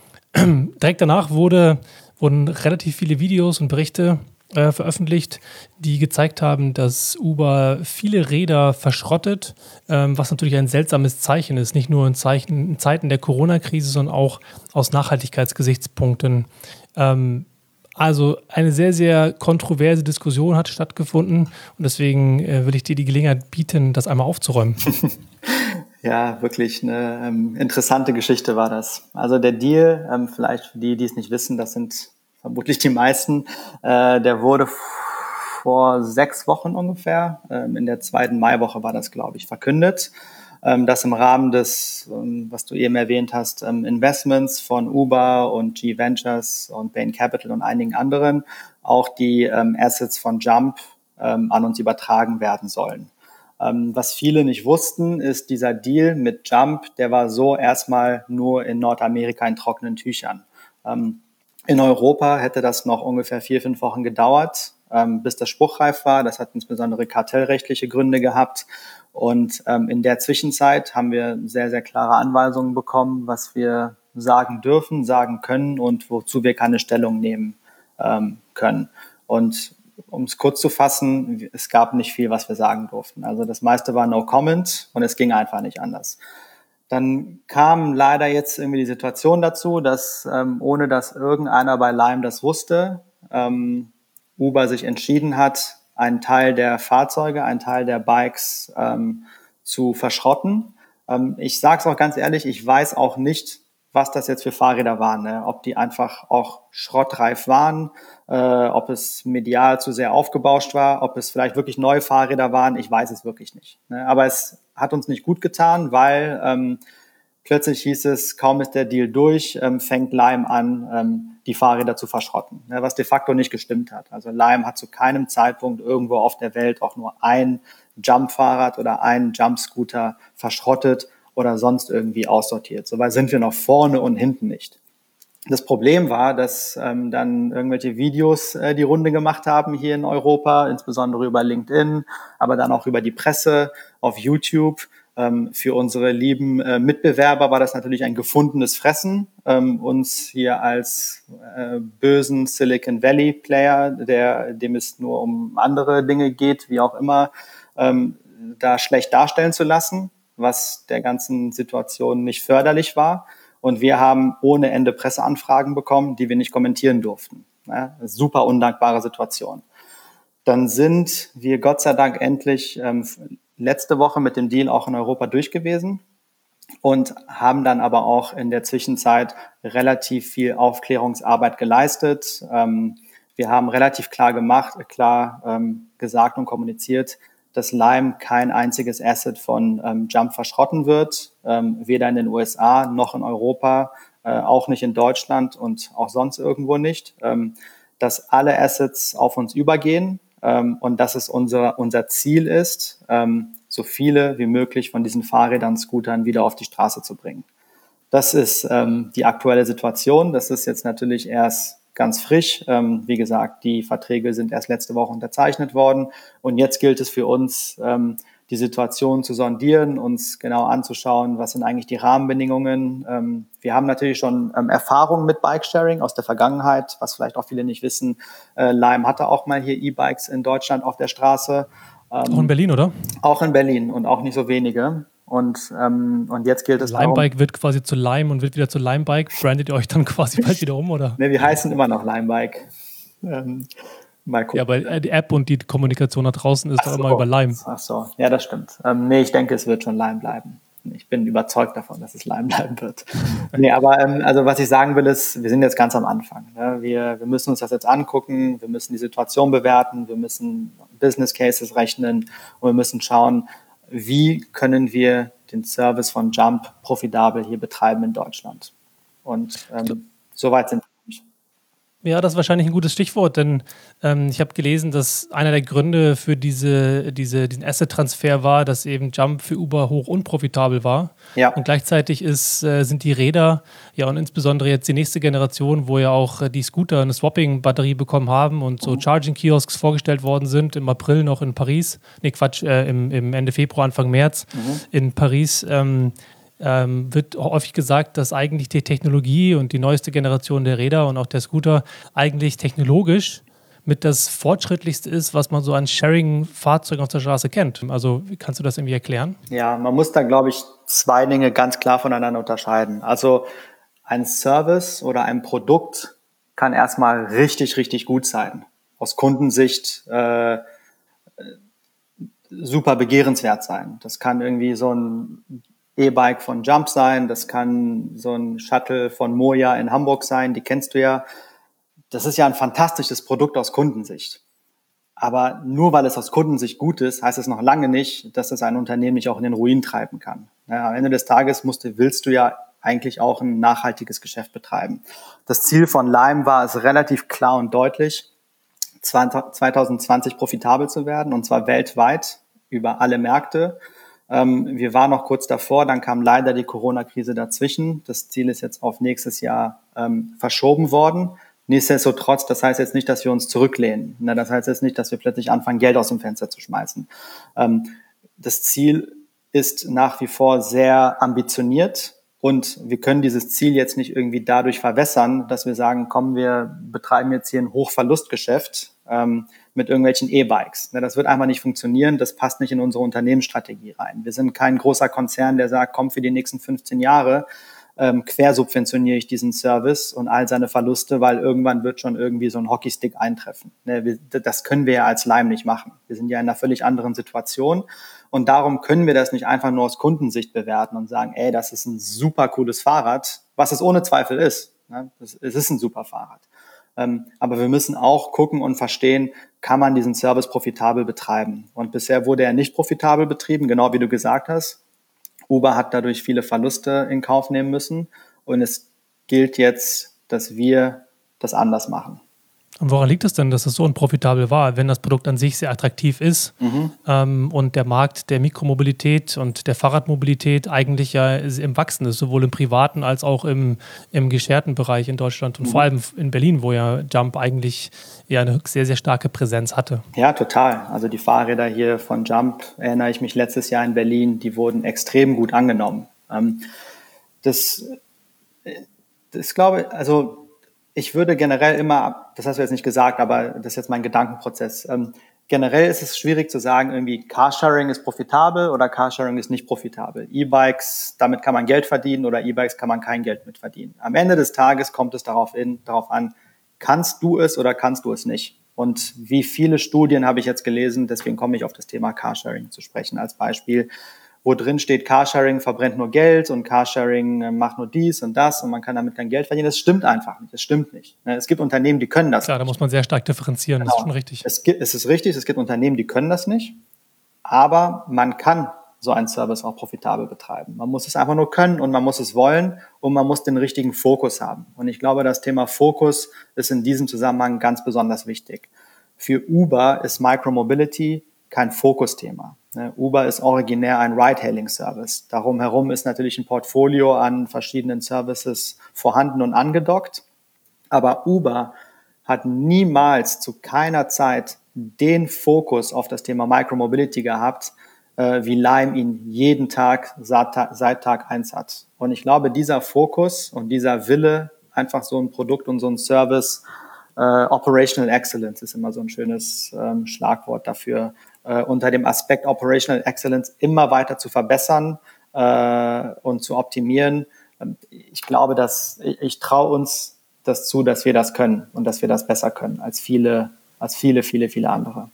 Direkt danach wurde, wurden relativ viele Videos und Berichte Äh, veröffentlicht, die gezeigt haben, dass Uber viele Räder verschrottet, ähm, was natürlich ein seltsames Zeichen ist, nicht nur in, Zeichen, in Zeiten der Corona-Krise, sondern auch aus Nachhaltigkeitsgesichtspunkten. Ähm, also eine sehr, sehr kontroverse Diskussion hat stattgefunden und deswegen äh, will ich dir die Gelegenheit bieten, das einmal aufzuräumen. Ja, wirklich eine ähm, interessante Geschichte war das. Also der Deal, ähm, vielleicht für die, die es nicht wissen, das sind vermutlich die meisten, äh, der wurde f- vor sechs Wochen ungefähr, ähm, in der zweiten Maiwoche war das, glaube ich, verkündet, ähm, dass im Rahmen des, ähm, was du eben erwähnt hast, ähm, Investments von Uber und G-Ventures und Bain Capital und einigen anderen auch die ähm, Assets von Jump ähm, an uns übertragen werden sollen. Ähm, was viele nicht wussten, ist dieser Deal mit Jump, der war so erstmal nur in Nordamerika in trockenen Tüchern. Ähm, In Europa hätte das noch ungefähr vier, fünf Wochen gedauert, ähm, bis das spruchreif war. Das hat insbesondere kartellrechtliche Gründe gehabt. Und ähm, in der Zwischenzeit haben wir sehr, sehr klare Anweisungen bekommen, was wir sagen dürfen, sagen können und wozu wir keine Stellung nehmen ähm, können. Und um es kurz zu fassen, es gab nicht viel, was wir sagen durften. Also das meiste war No Comment und es ging einfach nicht anders. Dann kam leider jetzt irgendwie die Situation dazu, dass ähm, ohne dass irgendeiner bei Lime das wusste, ähm, Uber sich entschieden hat, einen Teil der Fahrzeuge, einen Teil der Bikes ähm, zu verschrotten. Ähm, ich sage es auch ganz ehrlich, ich weiß auch nicht, was das jetzt für Fahrräder waren, ne? Ob die einfach auch schrottreif waren, äh, ob es medial zu sehr aufgebauscht war, ob es vielleicht wirklich neue Fahrräder waren, ich weiß es wirklich nicht. Ne? Aber es hat uns nicht gut getan, weil ähm, plötzlich hieß es, kaum ist der Deal durch, ähm, fängt Lime an, ähm, die Fahrräder zu verschrotten, ne? Was de facto nicht gestimmt hat. Also Lime hat zu keinem Zeitpunkt irgendwo auf der Welt auch nur ein Jump-Fahrrad oder ein Jump-Scooter verschrottet oder sonst irgendwie aussortiert. Soweit sind wir noch vorne und hinten nicht. Das Problem war, dass ähm, dann irgendwelche Videos äh, die Runde gemacht haben hier in Europa, insbesondere über LinkedIn, aber dann auch über die Presse, auf YouTube. Ähm, für unsere lieben äh, Mitbewerber war das natürlich ein gefundenes Fressen, ähm, uns hier als äh, bösen Silicon Valley Player, der, dem es nur um andere Dinge geht, wie auch immer, ähm, da schlecht darstellen zu lassen, was der ganzen Situation nicht förderlich war. Und wir haben ohne Ende Presseanfragen bekommen, die wir nicht kommentieren durften. Ja, super undankbare Situation. Dann sind wir Gott sei Dank endlich ähm, letzte Woche mit dem Deal auch in Europa durch gewesen und haben dann aber auch in der Zwischenzeit relativ viel Aufklärungsarbeit geleistet. Ähm, wir haben relativ klar gemacht, klar ähm, gesagt und kommuniziert, dass Lime kein einziges Asset von ähm, Jump verschrotten wird, ähm, weder in den U S A noch in Europa, äh, auch nicht in Deutschland und auch sonst irgendwo nicht, ähm, dass alle Assets auf uns übergehen ähm, und dass es unser, unser Ziel ist, ähm, so viele wie möglich von diesen Fahrrädern, Scootern wieder auf die Straße zu bringen. Das ist ähm, die aktuelle Situation. Das ist jetzt natürlich erst ganz frisch. Ähm, wie gesagt, die Verträge sind erst letzte Woche unterzeichnet worden. Und jetzt gilt es für uns, ähm, die Situation zu sondieren, uns genau anzuschauen, was sind eigentlich die Rahmenbedingungen. Ähm, wir haben natürlich schon ähm, Erfahrungen mit Bikesharing aus der Vergangenheit, was vielleicht auch viele nicht wissen. Äh, Lime hatte auch mal hier E-Bikes in Deutschland auf der Straße. Ähm, auch in Berlin, oder? Auch in Berlin und auch nicht so wenige. Und, ähm, und jetzt gilt es darum... Limebike wird quasi zu Lime und wird wieder zu Limebike. Brandet ihr euch dann quasi bald wieder um, oder? Ne, wir heißen immer noch Limebike. Ähm, mal gucken. Ja, aber die App und die Kommunikation da draußen ist doch so, immer über Lime. Ach so, ja, das stimmt. Ähm, nee, ich denke, es wird schon Lime bleiben. Ich bin überzeugt davon, dass es Lime bleiben wird. Nee, aber ähm, also was ich sagen will, ist, wir sind jetzt ganz am Anfang. Ne? Wir, wir müssen uns das jetzt angucken, wir müssen die Situation bewerten, wir müssen Business Cases rechnen und wir müssen schauen, wie können wir den Service von Jump profitabel hier betreiben in Deutschland. Und ähm, soweit sind wir. Ja, das ist wahrscheinlich ein gutes Stichwort, denn ähm, ich habe gelesen, dass einer der Gründe für diese, diese, diesen Asset-Transfer war, dass eben Jump für Uber hoch unprofitabel war. Ja. Und gleichzeitig ist, äh, sind die Räder, ja und insbesondere jetzt die nächste Generation, wo ja auch äh, die Scooter eine Swapping-Batterie bekommen haben und so mhm. Charging-Kiosks vorgestellt worden sind, im April noch in Paris, nee Quatsch, äh, im, im Ende Februar, Anfang März mhm. in Paris, ähm, Ähm, wird häufig gesagt, dass eigentlich die Technologie und die neueste Generation der Räder und auch der Scooter eigentlich technologisch mit das fortschrittlichste ist, was man so an Sharing-Fahrzeugen auf der Straße kennt. Also kannst du das irgendwie erklären? Ja, man muss da, glaube ich, zwei Dinge ganz klar voneinander unterscheiden. Also ein Service oder ein Produkt kann erstmal richtig, richtig gut sein. Aus Kundensicht äh, super begehrenswert sein. Das kann irgendwie so ein E-Bike von Jump sein, das kann so ein Shuttle von Moja in Hamburg sein, die kennst du ja. Das ist ja ein fantastisches Produkt aus Kundensicht. Aber nur weil es aus Kundensicht gut ist, heißt es noch lange nicht, dass es ein Unternehmen nicht auch in den Ruin treiben kann. Ja, am Ende des Tages musst du, willst du ja eigentlich auch ein nachhaltiges Geschäft betreiben. Das Ziel von Lime war es relativ klar und deutlich, zwanzig zwanzig profitabel zu werden, und zwar weltweit über alle Märkte. Ähm, wir waren noch kurz davor, dann kam leider die Corona-Krise dazwischen. Das Ziel ist jetzt auf nächstes Jahr ähm, verschoben worden. Nichtsdestotrotz, das heißt jetzt nicht, dass wir uns zurücklehnen. Ne? Das heißt jetzt nicht, dass wir plötzlich anfangen, Geld aus dem Fenster zu schmeißen. Ähm, das Ziel ist nach wie vor sehr ambitioniert und wir können dieses Ziel jetzt nicht irgendwie dadurch verwässern, dass wir sagen, komm, wir betreiben jetzt hier ein Hochverlustgeschäft ähm, mit irgendwelchen E-Bikes. Ne? Das wird einfach nicht funktionieren, das passt nicht in unsere Unternehmensstrategie rein. Wir sind kein großer Konzern, der sagt, komm, für die nächsten fünfzehn Jahre Ähm, quersubventioniere ich diesen Service und all seine Verluste, weil irgendwann wird schon irgendwie so ein Hockeystick eintreffen. Ne, wir, das können wir ja als Lime nicht machen. Wir sind ja in einer völlig anderen Situation und darum können wir das nicht einfach nur aus Kundensicht bewerten und sagen, ey, das ist ein super cooles Fahrrad, was es ohne Zweifel ist. Ne? Es ist ein super Fahrrad. Ähm, aber wir müssen auch gucken und verstehen, kann man diesen Service profitabel betreiben? Und bisher wurde er nicht profitabel betrieben, genau wie du gesagt hast. Uber hat dadurch viele Verluste in Kauf nehmen müssen und es gilt jetzt, dass wir das anders machen. Und woran liegt es denn, dass es so unprofitabel war, wenn das Produkt an sich sehr attraktiv ist Mhm. ähm, und der Markt der Mikromobilität und der Fahrradmobilität eigentlich ja im Wachsen ist, sowohl im privaten als auch im, im gescherten Bereich in Deutschland und Mhm. vor allem in Berlin, wo ja Jump eigentlich ja eine sehr, sehr starke Präsenz hatte? Ja, total. Also die Fahrräder hier von Jump, erinnere ich mich letztes Jahr in Berlin, die wurden extrem gut angenommen. Ähm, das, das glaube ich, also ich würde generell immer, das hast du jetzt nicht gesagt, aber das ist jetzt mein Gedankenprozess. Ähm, generell ist es schwierig zu sagen, irgendwie Carsharing ist profitabel oder Carsharing ist nicht profitabel. E-Bikes, damit kann man Geld verdienen oder E-Bikes kann man kein Geld mit verdienen. Am Ende des Tages kommt es darauf, in, darauf an, kannst du es oder kannst du es nicht? Und wie viele Studien habe ich jetzt gelesen, deswegen komme ich auf das Thema Carsharing zu sprechen als Beispiel, wo drin steht, Carsharing verbrennt nur Geld und Carsharing äh, macht nur dies und das und man kann damit kein Geld verdienen. Das stimmt einfach nicht. Das stimmt nicht. Es gibt Unternehmen, die können das Klar, da nicht. muss man sehr stark differenzieren, das ist schon Genau. richtig. Es, gibt, es ist richtig, es gibt Unternehmen, die können das nicht, aber man kann so einen Service auch profitabel betreiben. Man muss es einfach nur können und man muss es wollen und man muss den richtigen Fokus haben. Und ich glaube, das Thema Fokus ist in diesem Zusammenhang ganz besonders wichtig. Für Uber ist Micromobility kein Fokusthema. Uber ist originär ein Ride-Hailing-Service. Darum herum ist natürlich ein Portfolio an verschiedenen Services vorhanden und angedockt. Aber Uber hat niemals zu keiner Zeit den Fokus auf das Thema Micromobility gehabt, äh, wie Lime ihn jeden Tag seit, seit Tag eins hat. Und ich glaube, dieser Fokus und dieser Wille, einfach so ein Produkt und so ein Service, äh, Operational Excellence ist immer so ein schönes ähm, Schlagwort dafür, äh, unter dem Aspekt Operational Excellence immer weiter zu verbessern äh, und zu optimieren. Ich glaube, dass ich, ich traue uns das zu, dass wir das können und dass wir das besser können als viele, als viele, viele, viele andere.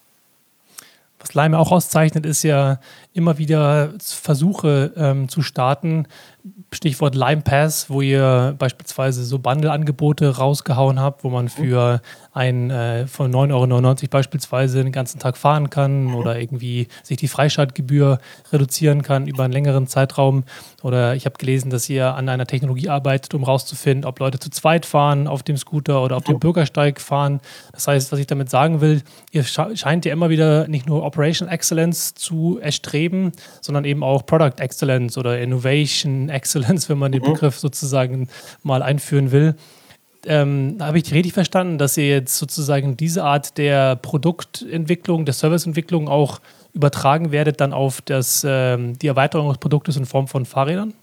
Was Lime auch auszeichnet, ist ja immer wieder Versuche ähm, zu starten. Stichwort Lime Pass, wo ihr beispielsweise so Bundle-Angebote rausgehauen habt, wo man für ein äh, von neun Euro neunundneunzig beispielsweise den ganzen Tag fahren kann oder irgendwie sich die Freischaltgebühr reduzieren kann über einen längeren Zeitraum. Oder ich habe gelesen, dass ihr an einer Technologie arbeitet, um rauszufinden, ob Leute zu zweit fahren auf dem Scooter oder auf dem Bürgersteig fahren. Das heißt, was ich damit sagen will, ihr scheint ja immer wieder nicht nur Operational Excellence zu erstreben, sondern eben auch Product Excellence oder Innovation Excellence, wenn man den Begriff sozusagen mal einführen will. Ähm, habe ich richtig verstanden, dass ihr jetzt sozusagen diese Art der Produktentwicklung, der Serviceentwicklung auch übertragen werdet dann auf das, ähm, die Erweiterung des Produktes in Form von Fahrrädern?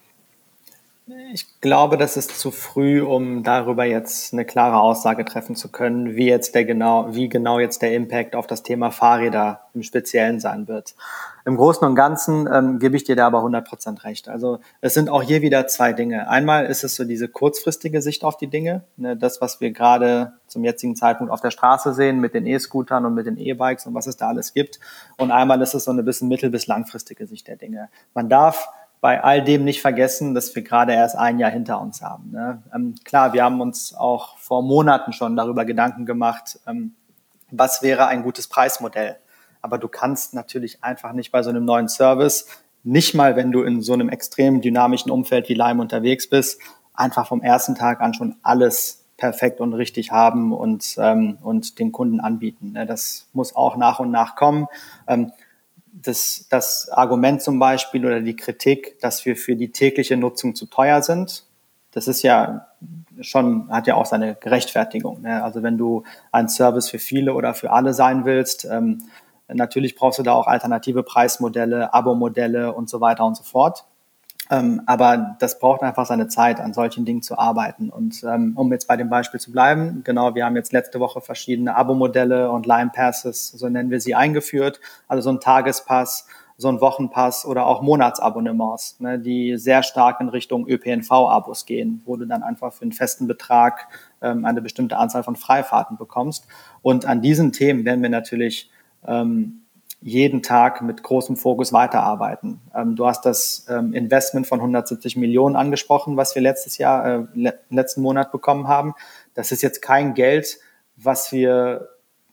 Ich glaube, das ist zu früh, um darüber jetzt eine klare Aussage treffen zu können, wie jetzt der genau, wie genau jetzt der Impact auf das Thema Fahrräder im Speziellen sein wird. Im Großen und Ganzen ähm, gebe ich dir da aber hundert Prozent recht. Also es sind auch hier wieder zwei Dinge. Einmal ist es so diese kurzfristige Sicht auf die Dinge, ne, das, was wir gerade zum jetzigen Zeitpunkt auf der Straße sehen mit den E-Scootern und mit den E-Bikes und was es da alles gibt. Und einmal ist es so eine bisschen mittel- bis langfristige Sicht der Dinge. Man darf bei all dem nicht vergessen, dass wir gerade erst ein Jahr hinter uns haben. Ne? Ähm, klar, wir haben uns auch vor Monaten schon darüber Gedanken gemacht, ähm, was wäre ein gutes Preismodell. Aber du kannst natürlich einfach nicht bei so einem neuen Service, nicht mal wenn du in so einem extrem dynamischen Umfeld wie Lime unterwegs bist, einfach vom ersten Tag an schon alles perfekt und richtig haben und, ähm, und den Kunden anbieten. Ne? Das muss auch nach und nach kommen. Ähm, Das, das Argument zum Beispiel oder die Kritik, dass wir für die tägliche Nutzung zu teuer sind, das ist ja schon, hat ja auch seine Gerechtfertigung. Ne? Also wenn du ein Service für viele oder für alle sein willst, ähm, natürlich brauchst du da auch alternative Preismodelle, Abo-Modelle und so weiter und so fort. Ähm, aber das braucht einfach seine Zeit, an solchen Dingen zu arbeiten. Und ähm, um jetzt bei dem Beispiel zu bleiben, genau, wir haben jetzt letzte Woche verschiedene Abo-Modelle und Lime Passes, so nennen wir sie, eingeführt. Also so ein Tagespass, so ein Wochenpass oder auch Monatsabonnements, ne, die sehr stark in Richtung Ö P N V-Abos gehen, wo du dann einfach für einen festen Betrag ähm, eine bestimmte Anzahl von Freifahrten bekommst. Und an diesen Themen werden wir natürlich ähm, jeden Tag mit großem Fokus weiterarbeiten. Ähm, du hast das ähm, Investment von hundertsiebzig Millionen angesprochen, was wir letztes Jahr, äh, le- letzten Monat bekommen haben. Das ist jetzt kein Geld, was wir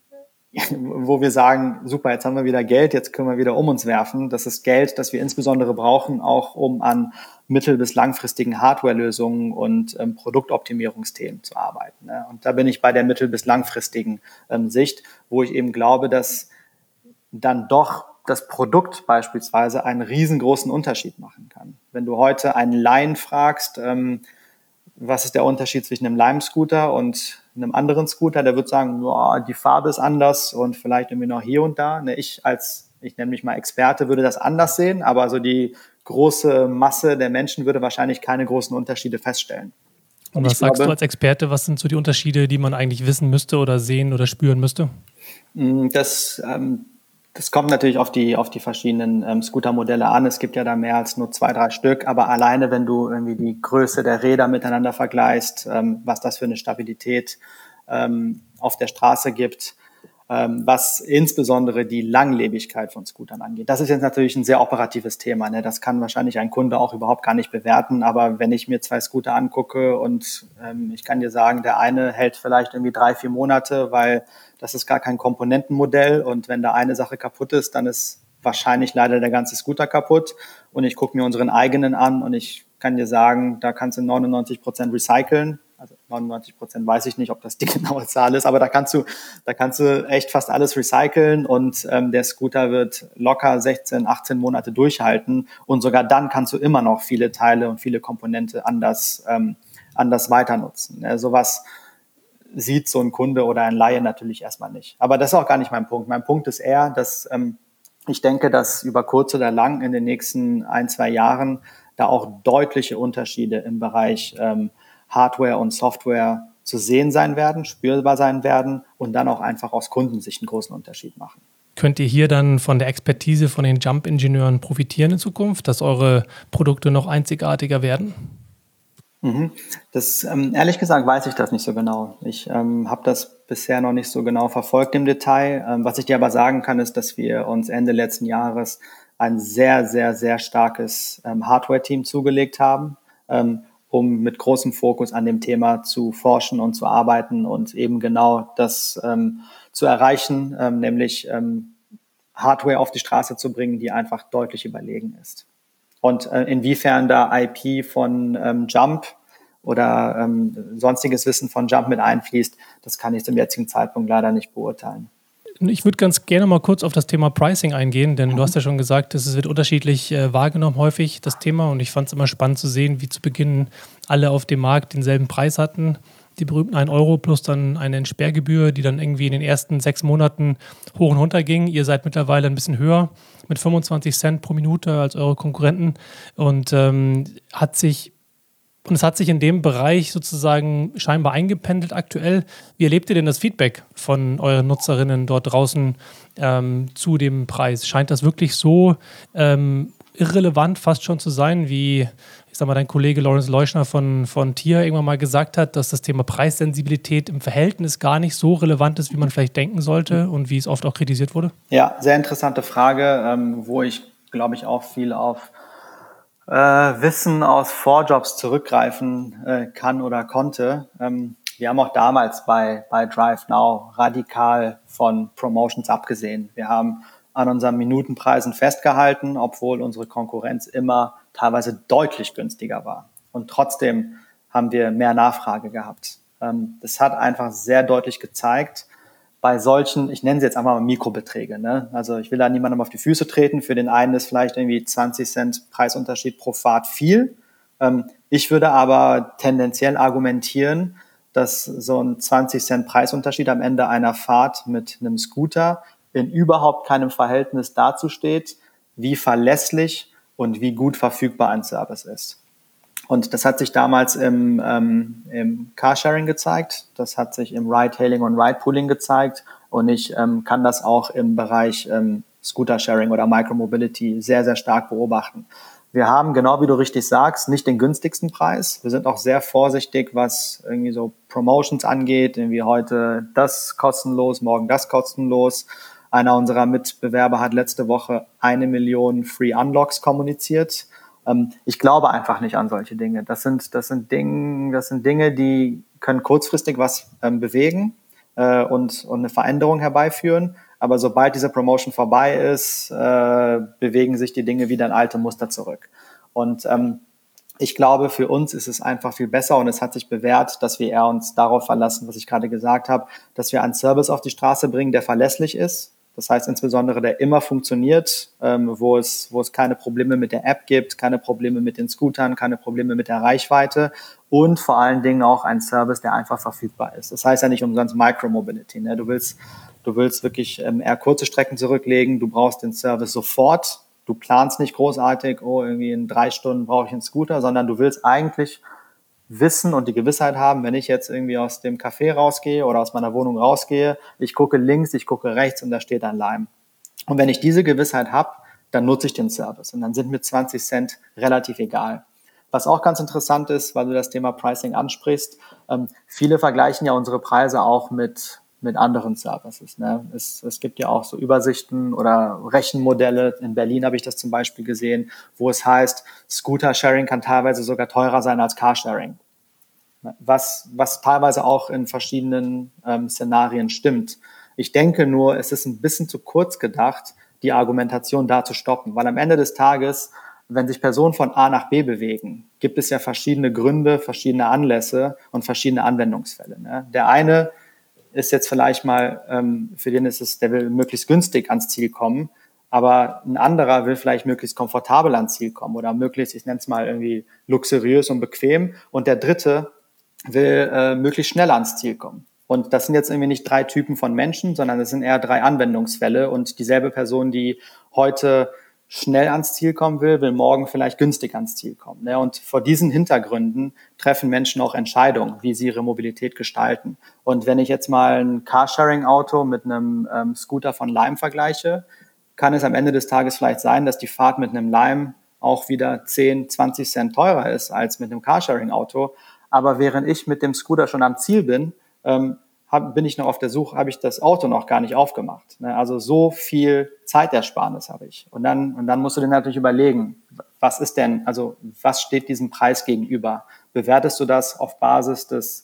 wo wir sagen, super, jetzt haben wir wieder Geld, jetzt können wir wieder um uns werfen. Das ist Geld, das wir insbesondere brauchen, auch um an mittel- bis langfristigen Hardware-Lösungen und ähm, Produktoptimierungsthemen zu arbeiten. Ne? Und da bin ich bei der mittel- bis langfristigen ähm, Sicht, wo ich eben glaube, dass dann doch das Produkt beispielsweise einen riesengroßen Unterschied machen kann. Wenn du heute einen Laien fragst, ähm, was ist der Unterschied zwischen einem Lime-Scooter und einem anderen Scooter, der wird sagen, boah, die Farbe ist anders und vielleicht irgendwie noch hier und da. Ich als, ich nenne mich mal Experte, würde das anders sehen, aber so die große Masse der Menschen würde wahrscheinlich keine großen Unterschiede feststellen. Und, und was sagst glaube, du als Experte, was sind so die Unterschiede, die man eigentlich wissen müsste oder sehen oder spüren müsste? Das, ähm, das kommt natürlich auf die, auf die verschiedenen ähm, Scooter-Modelle an. Es gibt ja da mehr als nur zwei, drei Stück, aber alleine, wenn du irgendwie die Größe der Räder miteinander vergleichst, ähm, was das für eine Stabilität ähm, auf der Straße gibt, ähm, was insbesondere die Langlebigkeit von Scootern angeht. Das ist jetzt natürlich ein sehr operatives Thema. Ne? Das kann wahrscheinlich ein Kunde auch überhaupt gar nicht bewerten, aber wenn ich mir zwei Scooter angucke und ähm, ich kann dir sagen, der eine hält vielleicht irgendwie drei, vier Monate, weil das ist gar kein Komponentenmodell und wenn da eine Sache kaputt ist, dann ist wahrscheinlich leider der ganze Scooter kaputt und ich gucke mir unseren eigenen an und ich kann dir sagen, da kannst du neunundneunzig Prozent recyceln. Also neunundneunzig Prozent weiß ich nicht, ob das die genaue Zahl ist, aber da kannst du, da kannst du echt fast alles recyceln und ähm, der Scooter wird locker sechzehn, achtzehn Monate durchhalten und sogar dann kannst du immer noch viele Teile und viele Komponente anders, ähm, anders weiter nutzen. Ja, sowas sieht so ein Kunde oder ein Laie natürlich erstmal nicht. Aber das ist auch gar nicht mein Punkt. Mein Punkt ist eher, dass ähm, ich denke, dass über kurz oder lang in den nächsten ein, zwei Jahren da auch deutliche Unterschiede im Bereich ähm, Hardware und Software zu sehen sein werden, spürbar sein werden und dann auch einfach aus Kundensicht einen großen Unterschied machen. Könnt ihr hier dann von der Expertise von den Jump-Ingenieuren profitieren in Zukunft, dass eure Produkte noch einzigartiger werden? Das, ähm, ehrlich gesagt, weiß ich das nicht so genau. Ich ähm, habe das bisher noch nicht so genau verfolgt im Detail. Ähm, was ich dir aber sagen kann, ist, dass wir uns Ende letzten Jahres ein sehr, sehr, sehr starkes ähm, Hardware-Team zugelegt haben, ähm, um mit großem Fokus an dem Thema zu forschen und zu arbeiten und eben genau das ähm, zu erreichen, ähm, nämlich ähm, Hardware auf die Straße zu bringen, die einfach deutlich überlegen ist. Und äh, inwiefern da I P von ähm, Jump oder ähm, sonstiges Wissen von Jump mit einfließt, das kann ich zum jetzigen Zeitpunkt leider nicht beurteilen. Ich würde ganz gerne mal kurz auf das Thema Pricing eingehen, denn mhm. du hast ja schon gesagt, es wird unterschiedlich äh, wahrgenommen häufig, das Thema. Und ich fand es immer spannend zu sehen, wie zu Beginn alle auf dem Markt denselben Preis hatten. Die berühmten ein Euro plus dann eine Entsperrgebühr, die dann irgendwie in den ersten sechs Monaten hoch und runter ging. Ihr seid mittlerweile ein bisschen höher mit fünfundzwanzig Cent pro Minute als eure Konkurrenten und ähm, hat sich und es hat sich in dem Bereich sozusagen scheinbar eingependelt aktuell. Wie erlebt ihr denn das Feedback von euren Nutzerinnen dort draußen ähm, zu dem Preis? Scheint das wirklich so ähm, irrelevant fast schon zu sein, wie ich sag mal, dein Kollege Lawrence Leuschner von, von T I A irgendwann mal gesagt hat, dass das Thema Preissensibilität im Verhältnis gar nicht so relevant ist, wie man vielleicht denken sollte und wie es oft auch kritisiert wurde? Ja, sehr interessante Frage, ähm, wo ich, glaube ich, auch viel auf äh, Wissen aus Vorjobs zurückgreifen äh, kann oder konnte. Ähm, wir haben auch damals bei, bei DriveNow radikal von Promotions abgesehen. Wir haben an unseren Minutenpreisen festgehalten, obwohl unsere Konkurrenz immer teilweise deutlich günstiger war. Und trotzdem haben wir mehr Nachfrage gehabt. Ähm, das hat einfach sehr deutlich gezeigt, bei solchen, ich nenne sie jetzt einfach mal Mikrobeträge, ne? Also ich will da niemandem auf die Füße treten. Für den einen ist vielleicht irgendwie zwanzig Cent Preisunterschied pro Fahrt viel. Ähm, ich würde aber tendenziell argumentieren, dass so ein zwanzig Cent Preisunterschied am Ende einer Fahrt mit einem Scooter in überhaupt keinem Verhältnis dazu steht, wie verlässlich und wie gut verfügbar ein Service ist. Und das hat sich damals im, ähm, im Carsharing gezeigt, das hat sich im Ride-Hailing und Ride-Pooling gezeigt und ich ähm, kann das auch im Bereich ähm, Scooter-Sharing oder Micromobility sehr, sehr stark beobachten. Wir haben, genau wie du richtig sagst, nicht den günstigsten Preis. Wir sind auch sehr vorsichtig, was irgendwie so Promotions angeht, irgendwie heute das kostenlos, morgen das kostenlos. Einer unserer Mitbewerber hat letzte Woche eine Million Free Unlocks kommuniziert. Ich glaube einfach nicht an solche Dinge. Das sind, das sind Dinge, das sind Dinge, die können kurzfristig was ähm, bewegen. äh, und, und eine Veränderung herbeiführen. Aber sobald diese Promotion vorbei ist, äh, bewegen sich die Dinge wieder in alte Muster zurück. Und ähm, ich glaube, für uns ist es einfach viel besser und es hat sich bewährt, dass wir eher uns darauf verlassen, was ich gerade gesagt habe, dass wir einen Service auf die Straße bringen, der verlässlich ist. Das heißt insbesondere, der immer funktioniert, ähm, wo es, wo es keine Probleme mit der App gibt, keine Probleme mit den Scootern, keine Probleme mit der Reichweite und vor allen Dingen auch ein Service, der einfach verfügbar ist. Das heißt ja nicht umsonst Micromobility. Ne? Du willst, du willst wirklich ähm, eher kurze Strecken zurücklegen, du brauchst den Service sofort. Du planst nicht großartig, oh, irgendwie in drei Stunden brauche ich einen Scooter, sondern du willst eigentlich wissen und die Gewissheit haben, wenn ich jetzt irgendwie aus dem Café rausgehe oder aus meiner Wohnung rausgehe, ich gucke links, ich gucke rechts und da steht ein Lime. Und wenn ich diese Gewissheit habe, dann nutze ich den Service und dann sind mir zwanzig Cent relativ egal. Was auch ganz interessant ist, weil du das Thema Pricing ansprichst, ähm, viele vergleichen ja unsere Preise auch mit, mit anderen Services. Ne? Es, es gibt ja auch so Übersichten oder Rechenmodelle. In Berlin habe ich das zum Beispiel gesehen, wo es heißt, Scooter-Sharing kann teilweise sogar teurer sein als Carsharing. Was, was teilweise auch in verschiedenen ähm, Szenarien stimmt. Ich denke nur, es ist ein bisschen zu kurz gedacht, die Argumentation da zu stoppen, weil am Ende des Tages, wenn sich Personen von A nach B bewegen, gibt es ja verschiedene Gründe, verschiedene Anlässe und verschiedene Anwendungsfälle. Ne? Der eine ist jetzt vielleicht mal, ähm, für den ist es, der will möglichst günstig ans Ziel kommen, aber ein anderer will vielleicht möglichst komfortabel ans Ziel kommen oder möglichst, ich nenne es mal irgendwie luxuriös und bequem und der dritte will äh, möglichst schnell ans Ziel kommen. Und das sind jetzt irgendwie nicht drei Typen von Menschen, sondern es sind eher drei Anwendungsfälle und dieselbe Person, die heute schnell ans Ziel kommen will, will morgen vielleicht günstig ans Ziel kommen. Und vor diesen Hintergründen treffen Menschen auch Entscheidungen, wie sie ihre Mobilität gestalten. Und wenn ich jetzt mal ein Carsharing-Auto mit einem ähm, Scooter von Lime vergleiche, kann es am Ende des Tages vielleicht sein, dass die Fahrt mit einem Lime auch wieder zehn, zwanzig Cent teurer ist als mit einem Carsharing-Auto. Aber während ich mit dem Scooter schon am Ziel bin, ähm, hab, bin ich noch auf der Suche, habe ich das Auto noch gar nicht aufgemacht. Ne? Also so viel Zeitersparnis habe ich. Und dann, und dann musst du dir natürlich überlegen, was ist denn, also was steht diesem Preis gegenüber? Bewertest du das auf Basis des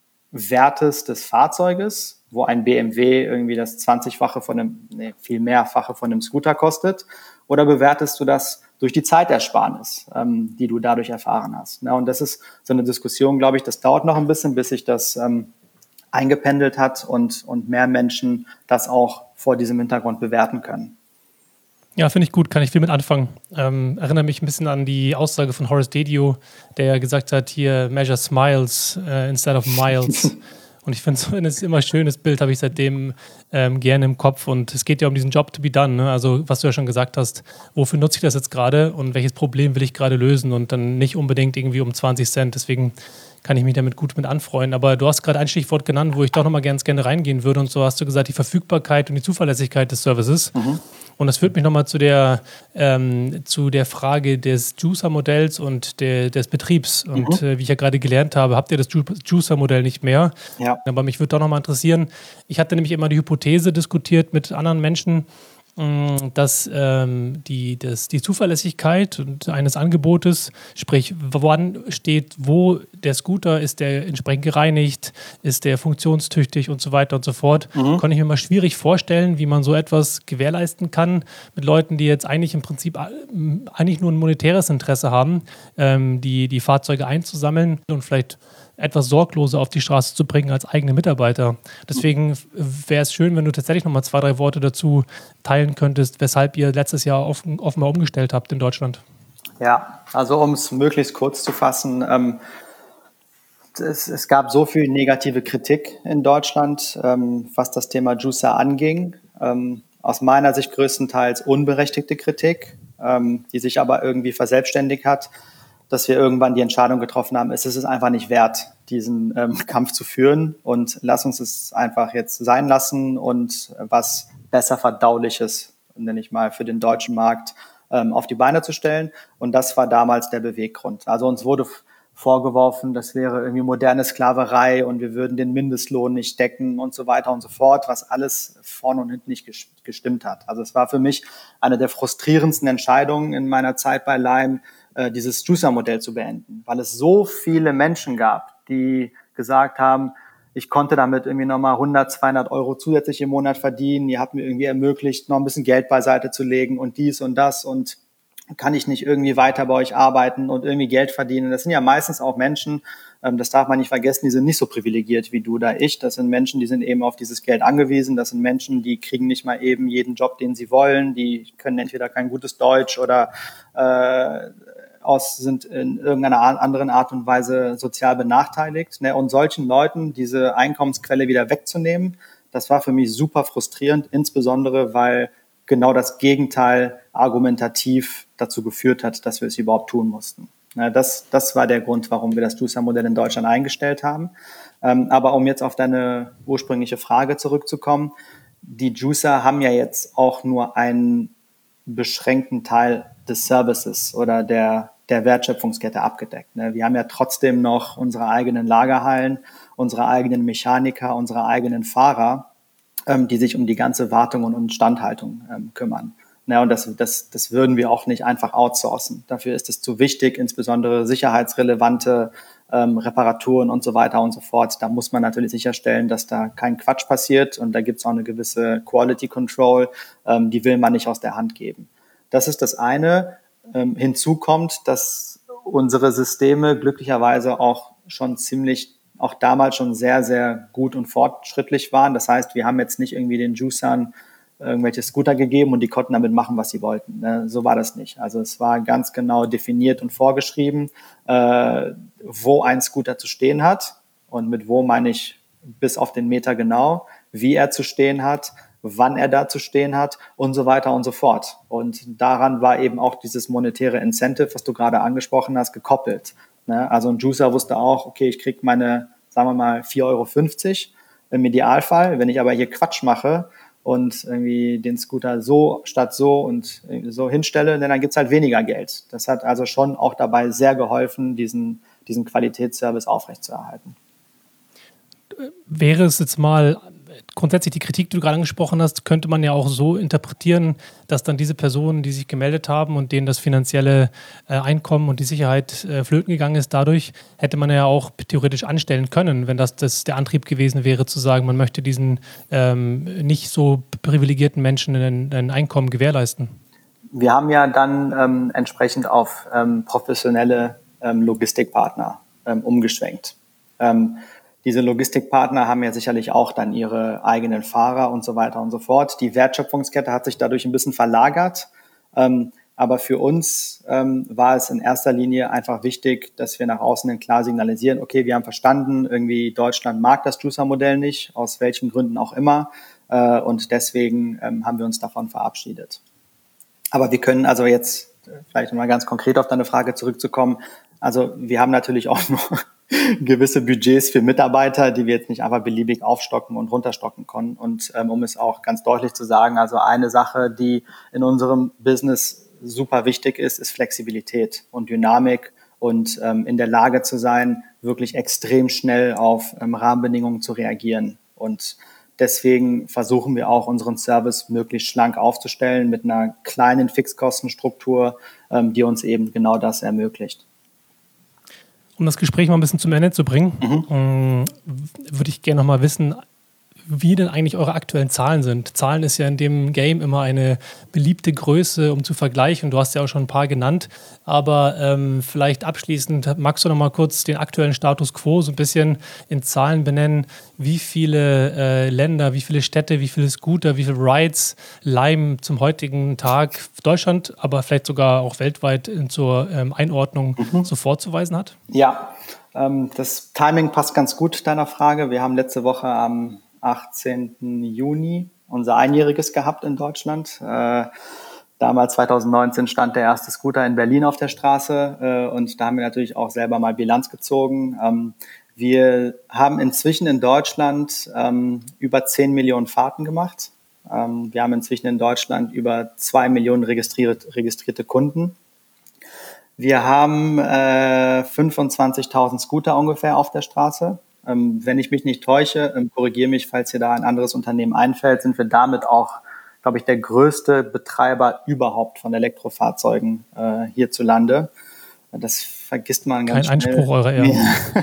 Wertes des Fahrzeuges, wo ein B M W irgendwie das zwanzigfache von einem, nee, viel mehrfache von einem Scooter kostet? Oder bewertest du das durch die Zeitersparnis, ähm, die du dadurch erfahren hast? Ne? Und das ist so eine Diskussion, glaube ich, das dauert noch ein bisschen, bis sich das ähm, eingependelt hat und, und mehr Menschen das auch vor diesem Hintergrund bewerten können. Ja, finde ich gut, kann ich viel mit anfangen. Ähm, erinnere mich ein bisschen an die Aussage von Horace Dediu, der ja gesagt hat, hier measure smiles uh, instead of miles. Und ich finde es immer ein schönes Bild, habe ich seitdem ähm, gerne im Kopf. Und es geht ja um diesen Job to be done. Ne? Also was du ja schon gesagt hast, wofür nutze ich das jetzt gerade und welches Problem will ich gerade lösen und dann nicht unbedingt irgendwie um zwanzig Cent. Deswegen kann ich mich damit gut mit anfreuen. Aber du hast gerade ein Stichwort genannt, wo ich doch nochmal ganz gerne reingehen würde. Und so hast du gesagt, die Verfügbarkeit und die Zuverlässigkeit des Services. Mhm. Und das führt mich nochmal zu der, ähm, zu der Frage des Juicer-Modells und der, des Betriebs. Und mhm. äh, wie ich ja gerade gelernt habe, habt ihr das Ju- Juicer-Modell nicht mehr. Ja. Aber mich würde doch nochmal interessieren, ich hatte nämlich immer die Hypothese diskutiert mit anderen Menschen, dass ähm, die, das, die Zuverlässigkeit eines Angebotes, sprich, wann steht, wo der Scooter, ist der entsprechend gereinigt, ist der funktionstüchtig und so weiter und so fort, mhm. kann ich mir mal schwierig vorstellen, wie man so etwas gewährleisten kann mit Leuten, die jetzt eigentlich im Prinzip eigentlich nur ein monetäres Interesse haben, ähm, die, die Fahrzeuge einzusammeln und vielleicht etwas sorgloser auf die Straße zu bringen als eigene Mitarbeiter. Deswegen wäre es schön, wenn du tatsächlich noch mal zwei, drei Worte dazu teilen könntest, weshalb ihr letztes Jahr offen, offenbar umgestellt habt in Deutschland. Ja, also um es möglichst kurz zu fassen, ähm, es, es gab so viel negative Kritik in Deutschland, ähm, was das Thema Juicer anging. Ähm, aus meiner Sicht größtenteils unberechtigte Kritik, ähm, die sich aber irgendwie verselbstständigt hat, dass wir irgendwann die Entscheidung getroffen haben, es ist es einfach nicht wert, diesen ähm, Kampf zu führen und lass uns es einfach jetzt sein lassen und was besser Verdauliches, nenne ich mal, für den deutschen Markt ähm, auf die Beine zu stellen. Und das war damals der Beweggrund. Also uns wurde f- vorgeworfen, das wäre irgendwie moderne Sklaverei und wir würden den Mindestlohn nicht decken und so weiter und so fort, was alles vorne und hinten nicht ges- gestimmt hat. Also es war für mich eine der frustrierendsten Entscheidungen in meiner Zeit bei Lime, dieses Juicer-Modell zu beenden, weil es so viele Menschen gab, die gesagt haben, Ich konnte damit irgendwie nochmal hundert, zweihundert Euro zusätzlich im Monat verdienen. Ihr habt mir irgendwie ermöglicht, noch ein bisschen Geld beiseite zu legen und dies und das und kann ich nicht irgendwie weiter bei euch arbeiten und irgendwie Geld verdienen? Das sind ja meistens auch Menschen, ähm, das darf man nicht vergessen, die sind nicht so privilegiert wie du oder ich. Das sind Menschen, die sind eben auf dieses Geld angewiesen. Das sind Menschen, die kriegen nicht mal eben jeden Job, den sie wollen. Die können entweder kein gutes Deutsch oder äh, aus, sind in irgendeiner anderen Art und Weise sozial benachteiligt. Ne? Und solchen Leuten diese Einkommensquelle wieder wegzunehmen, das war für mich super frustrierend, insbesondere weil genau das Gegenteil argumentativ dazu geführt hat, dass wir es überhaupt tun mussten. Ja, das, das war der Grund, warum wir das Juicer-Modell in Deutschland eingestellt haben. Ähm, aber um jetzt auf deine ursprüngliche Frage zurückzukommen, die Juicer haben ja jetzt auch nur einen beschränkten Teil des Services oder der, der Wertschöpfungskette abgedeckt. Ne? Wir haben ja trotzdem noch unsere eigenen Lagerhallen, unsere eigenen Mechaniker, unsere eigenen Fahrer, ähm, die sich um die ganze Wartung und Instandhaltung ähm, kümmern. Ja, und das, das, das würden wir auch nicht einfach outsourcen. Dafür ist es zu wichtig, insbesondere sicherheitsrelevante ähm, Reparaturen und so weiter und so fort. Da muss man natürlich sicherstellen, dass da kein Quatsch passiert und da gibt es auch eine gewisse Quality Control, ähm, die will man nicht aus der Hand geben. Das ist das eine. Ähm, hinzu kommt, dass unsere Systeme glücklicherweise auch schon ziemlich auch damals schon sehr, sehr gut und fortschrittlich waren. Das heißt, wir haben jetzt nicht irgendwie den Juicern irgendwelche Scooter gegeben und die konnten damit machen, was sie wollten. Ne? So war das nicht. Also es war ganz genau definiert und vorgeschrieben, äh, wo ein Scooter zu stehen hat. Und mit wo meine ich bis auf den Meter genau, wie er zu stehen hat, wann er da zu stehen hat und so weiter und so fort. Und daran war eben auch dieses monetäre Incentive, was du gerade angesprochen hast, gekoppelt. Ne? Also ein Juicer wusste auch, okay, ich kriege meine, sagen wir mal, vier Euro fünfzig im Idealfall. Wenn ich aber hier Quatsch mache und irgendwie den Scooter so statt so und so hinstelle, dann gibt es halt weniger Geld. Das hat also schon auch dabei sehr geholfen, diesen, diesen Qualitätsservice aufrechtzuerhalten. Wäre es jetzt mal grundsätzlich die Kritik, die du gerade angesprochen hast, könnte man ja auch so interpretieren, dass dann diese Personen, die sich gemeldet haben und denen das finanzielle äh, Einkommen und die Sicherheit äh, flöten gegangen ist, dadurch hätte man ja auch theoretisch anstellen können, wenn das, das der Antrieb gewesen wäre, zu sagen, man möchte diesen ähm, nicht so privilegierten Menschen ein, ein Einkommen gewährleisten. Wir haben ja dann ähm, entsprechend auf ähm, professionelle ähm, Logistikpartner ähm, umgeschwenkt. Ähm, Diese Logistikpartner haben ja sicherlich auch dann ihre eigenen Fahrer und so weiter und so fort. Die Wertschöpfungskette hat sich dadurch ein bisschen verlagert. Ähm, aber für uns ähm, war es in erster Linie einfach wichtig, dass wir nach außen hin klar signalisieren, okay, wir haben verstanden, irgendwie Deutschland mag das Juicer-Modell nicht, aus welchen Gründen auch immer. Äh, und deswegen ähm, haben wir uns davon verabschiedet. Aber wir können also jetzt vielleicht mal ganz konkret auf deine Frage zurückzukommen. Also wir haben natürlich auch nur gewisse Budgets für Mitarbeiter, die wir jetzt nicht einfach beliebig aufstocken und runterstocken können. Und ähm, um es auch ganz deutlich zu sagen, also eine Sache, die in unserem Business super wichtig ist, ist Flexibilität und Dynamik und ähm, in der Lage zu sein, wirklich extrem schnell auf ähm, Rahmenbedingungen zu reagieren. Und deswegen versuchen wir auch, unseren Service möglichst schlank aufzustellen mit einer kleinen Fixkostenstruktur, ähm, die uns eben genau das ermöglicht. Um das Gespräch mal ein bisschen zum Ende zu bringen, mhm. würde ich gerne noch mal wissen, wie denn eigentlich eure aktuellen Zahlen sind. Zahlen ist ja in dem Game immer eine beliebte Größe, um zu vergleichen. Du hast ja auch schon ein paar genannt. Aber ähm, vielleicht abschließend, magst du noch mal kurz den aktuellen Status quo so ein bisschen in Zahlen benennen? Wie viele äh, Länder, wie viele Städte, wie viele Scooter, wie viele Rides Lime zum heutigen Tag Deutschland, aber vielleicht sogar auch weltweit in, zur ähm, Einordnung mhm. so vorzuweisen hat? Ja, ähm, das Timing passt ganz gut deiner Frage. Wir haben letzte Woche am achtzehnten Juni unser Einjähriges gehabt in Deutschland. Äh, damals zwanzig neunzehn stand der erste Scooter in Berlin auf der Straße äh, und da haben wir natürlich auch selber mal Bilanz gezogen. Ähm, wir haben inzwischen in Deutschland ähm, über zehn Millionen Fahrten gemacht. Ähm, wir haben inzwischen in Deutschland über zwei Millionen registriert, registrierte Kunden. Wir haben äh, fünfundzwanzigtausend Scooter ungefähr auf der Straße. Ähm, wenn ich mich nicht täusche, ähm, korrigiere mich, falls dir da ein anderes Unternehmen einfällt, sind wir damit auch, glaube ich, der größte Betreiber überhaupt von Elektrofahrzeugen äh, hierzulande. Das vergisst man Kein ganz schnell. Einspruch eurer Ehren.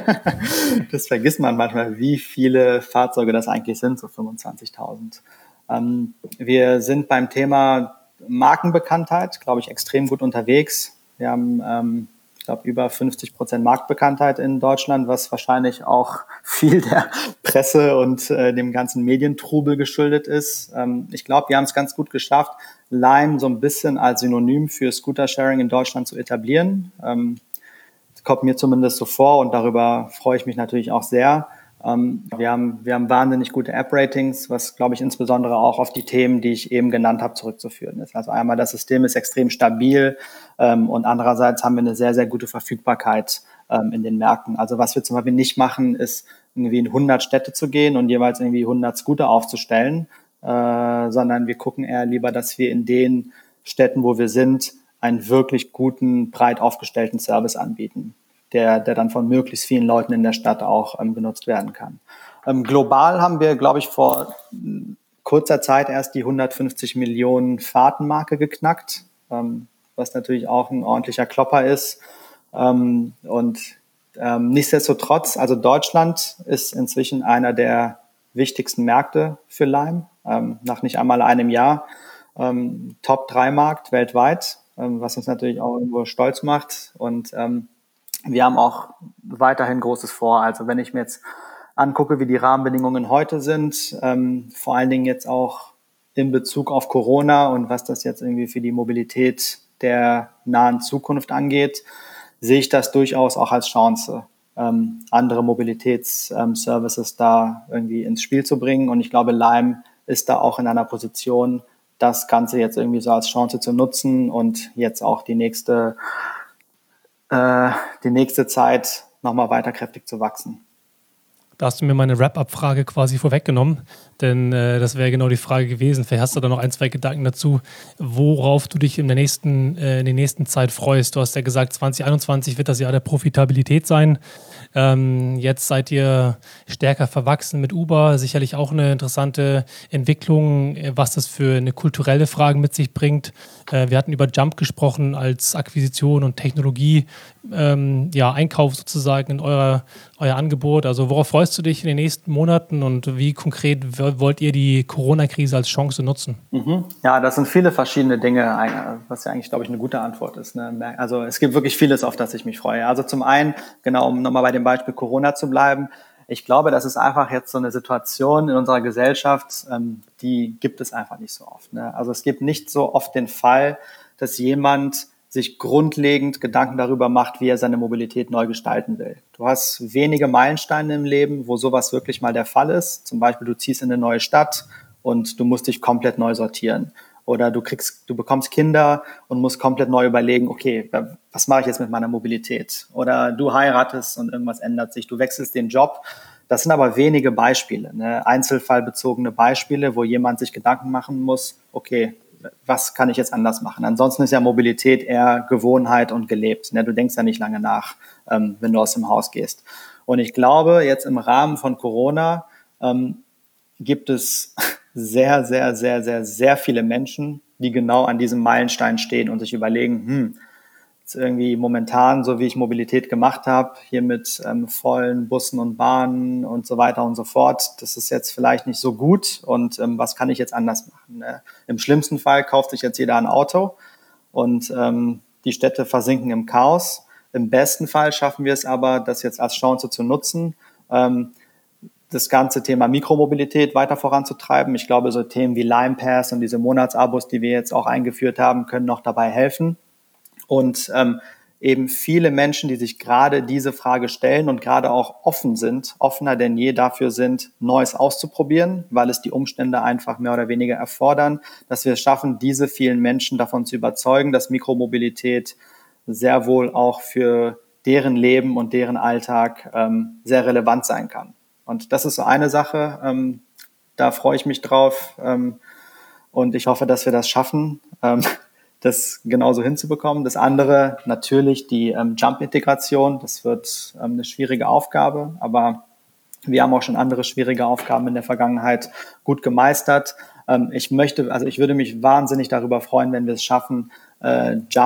Das vergisst man manchmal, wie viele Fahrzeuge das eigentlich sind, so fünfundzwanzigtausend. Ähm, wir sind beim Thema Markenbekanntheit, glaube ich, extrem gut unterwegs. Wir haben, ähm, ich glaube, über fünfzig Prozent Marktbekanntheit in Deutschland, was wahrscheinlich auch viel der Presse und äh, dem ganzen Medientrubel geschuldet ist. Ähm, ich glaube, wir haben es ganz gut geschafft, Lime so ein bisschen als Synonym für Scooter-Sharing in Deutschland zu etablieren. Ähm, das kommt mir zumindest so vor und darüber freue ich mich natürlich auch sehr. Ähm, wir haben, wir haben wahnsinnig gute App-Ratings, was, glaube ich, insbesondere auch auf die Themen, die ich eben genannt habe, zurückzuführen ist. Also einmal, das System ist extrem stabil ähm, und andererseits haben wir eine sehr, sehr gute Verfügbarkeit ähm, in den Märkten. Also was wir zum Beispiel nicht machen, ist irgendwie in hundert Städte zu gehen und jeweils irgendwie hundert Scooter aufzustellen, äh, sondern wir gucken eher lieber, dass wir in den Städten, wo wir sind, einen wirklich guten, breit aufgestellten Service anbieten, der, der dann von möglichst vielen Leuten in der Stadt auch ähm, genutzt werden kann. Ähm, global haben wir, glaube ich, vor kurzer Zeit erst die hundertfünfzig Millionen Fahrtenmarke geknackt, ähm, was natürlich auch ein ordentlicher Klopper ist. Ähm, und ähm, nichtsdestotrotz, also Deutschland ist inzwischen einer der wichtigsten Märkte für Lime, ähm, nach nicht einmal einem Jahr. Ähm, Top drei Markt weltweit, ähm, was uns natürlich auch irgendwo stolz macht. Und ähm, wir haben auch weiterhin Großes vor. Also wenn ich mir jetzt angucke, wie die Rahmenbedingungen heute sind, ähm, vor allen Dingen jetzt auch in Bezug auf Corona und was das jetzt irgendwie für die Mobilität der nahen Zukunft angeht, sehe ich das durchaus auch als Chance, ähm, andere Mobilitätsservices ähm, da irgendwie ins Spiel zu bringen. Und ich glaube, Lime ist da auch in einer Position, das Ganze jetzt irgendwie so als Chance zu nutzen und jetzt auch die nächste äh, die nächste Zeit nochmal weiter kräftig zu wachsen. Da hast du mir meine Wrap-Up-Frage quasi vorweggenommen, denn äh, das wäre genau die Frage gewesen. Vielleicht hast du da noch ein, zwei Gedanken dazu, worauf du dich in der nächsten, äh, in der nächsten Zeit freust. Du hast ja gesagt, zwanzig einundzwanzig wird das Jahr der Profitabilität sein. Ähm, jetzt seid ihr stärker verwachsen mit Uber, sicherlich auch eine interessante Entwicklung, was das für eine kulturelle Frage mit sich bringt. Äh, wir hatten über Jump gesprochen als Akquisition und Technologie, ähm, ja, Einkauf sozusagen in eurer, euer Angebot. Also worauf freust du dich in den nächsten Monaten und wie konkret wollt ihr die Corona-Krise als Chance nutzen? Mhm. Ja, das sind viele verschiedene Dinge, was ja eigentlich, glaube ich, eine gute Antwort ist. Ne? Also es gibt wirklich vieles, auf das ich mich freue. Also zum einen, genau, um nochmal bei dem Beispiel Corona zu bleiben, ich glaube, das ist einfach jetzt so eine Situation in unserer Gesellschaft, ähm, die gibt es einfach nicht so oft. Ne? Also es gibt nicht so oft den Fall, dass jemand sich grundlegend Gedanken darüber macht, wie er seine Mobilität neu gestalten will. Du hast wenige Meilensteine im Leben, wo sowas wirklich mal der Fall ist. Zum Beispiel, du ziehst in eine neue Stadt und du musst dich komplett neu sortieren. Oder du kriegst, du bekommst Kinder und musst komplett neu überlegen, okay, was mache ich jetzt mit meiner Mobilität? Oder du heiratest und irgendwas ändert sich, du wechselst den Job. Das sind aber wenige Beispiele, ne? Einzelfallbezogene Beispiele, wo jemand sich Gedanken machen muss, okay, was kann ich jetzt anders machen? Ansonsten ist ja Mobilität eher Gewohnheit und gelebt. Ne? Du denkst ja nicht lange nach, ähm, wenn du aus dem Haus gehst. Und ich glaube, jetzt im Rahmen von Corona ähm, gibt es sehr, sehr, sehr, sehr, sehr viele Menschen, die genau an diesem Meilenstein stehen und sich überlegen, hm, jetzt irgendwie momentan, so wie ich Mobilität gemacht habe, hier mit ähm, vollen Bussen und Bahnen und so weiter und so fort, das ist jetzt vielleicht nicht so gut und ähm, was kann ich jetzt anders machen? Ne? Im schlimmsten Fall kauft sich jetzt jeder ein Auto und ähm, die Städte versinken im Chaos. Im besten Fall schaffen wir es aber, das jetzt als Chance zu nutzen, ähm, das ganze Thema Mikromobilität weiter voranzutreiben. Ich glaube, so Themen wie Lime Pass und diese Monatsabos, die wir jetzt auch eingeführt haben, können noch dabei helfen. Und ähm, eben viele Menschen, die sich gerade diese Frage stellen und gerade auch offen sind, offener denn je dafür sind, Neues auszuprobieren, weil es die Umstände einfach mehr oder weniger erfordern, dass wir es schaffen, diese vielen Menschen davon zu überzeugen, dass Mikromobilität sehr wohl auch für deren Leben und deren Alltag ähm, sehr relevant sein kann. Und das ist so eine Sache, ähm, da freue ich mich drauf ähm, und ich hoffe, dass wir das schaffen, ähm, das genauso hinzubekommen. Das andere natürlich die ähm, Jump-Integration. Das wird ähm, eine schwierige Aufgabe, aber wir haben auch schon andere schwierige Aufgaben in der Vergangenheit gut gemeistert. Ähm, ich möchte, also ich würde mich wahnsinnig darüber freuen, wenn wir es schaffen, äh, Jump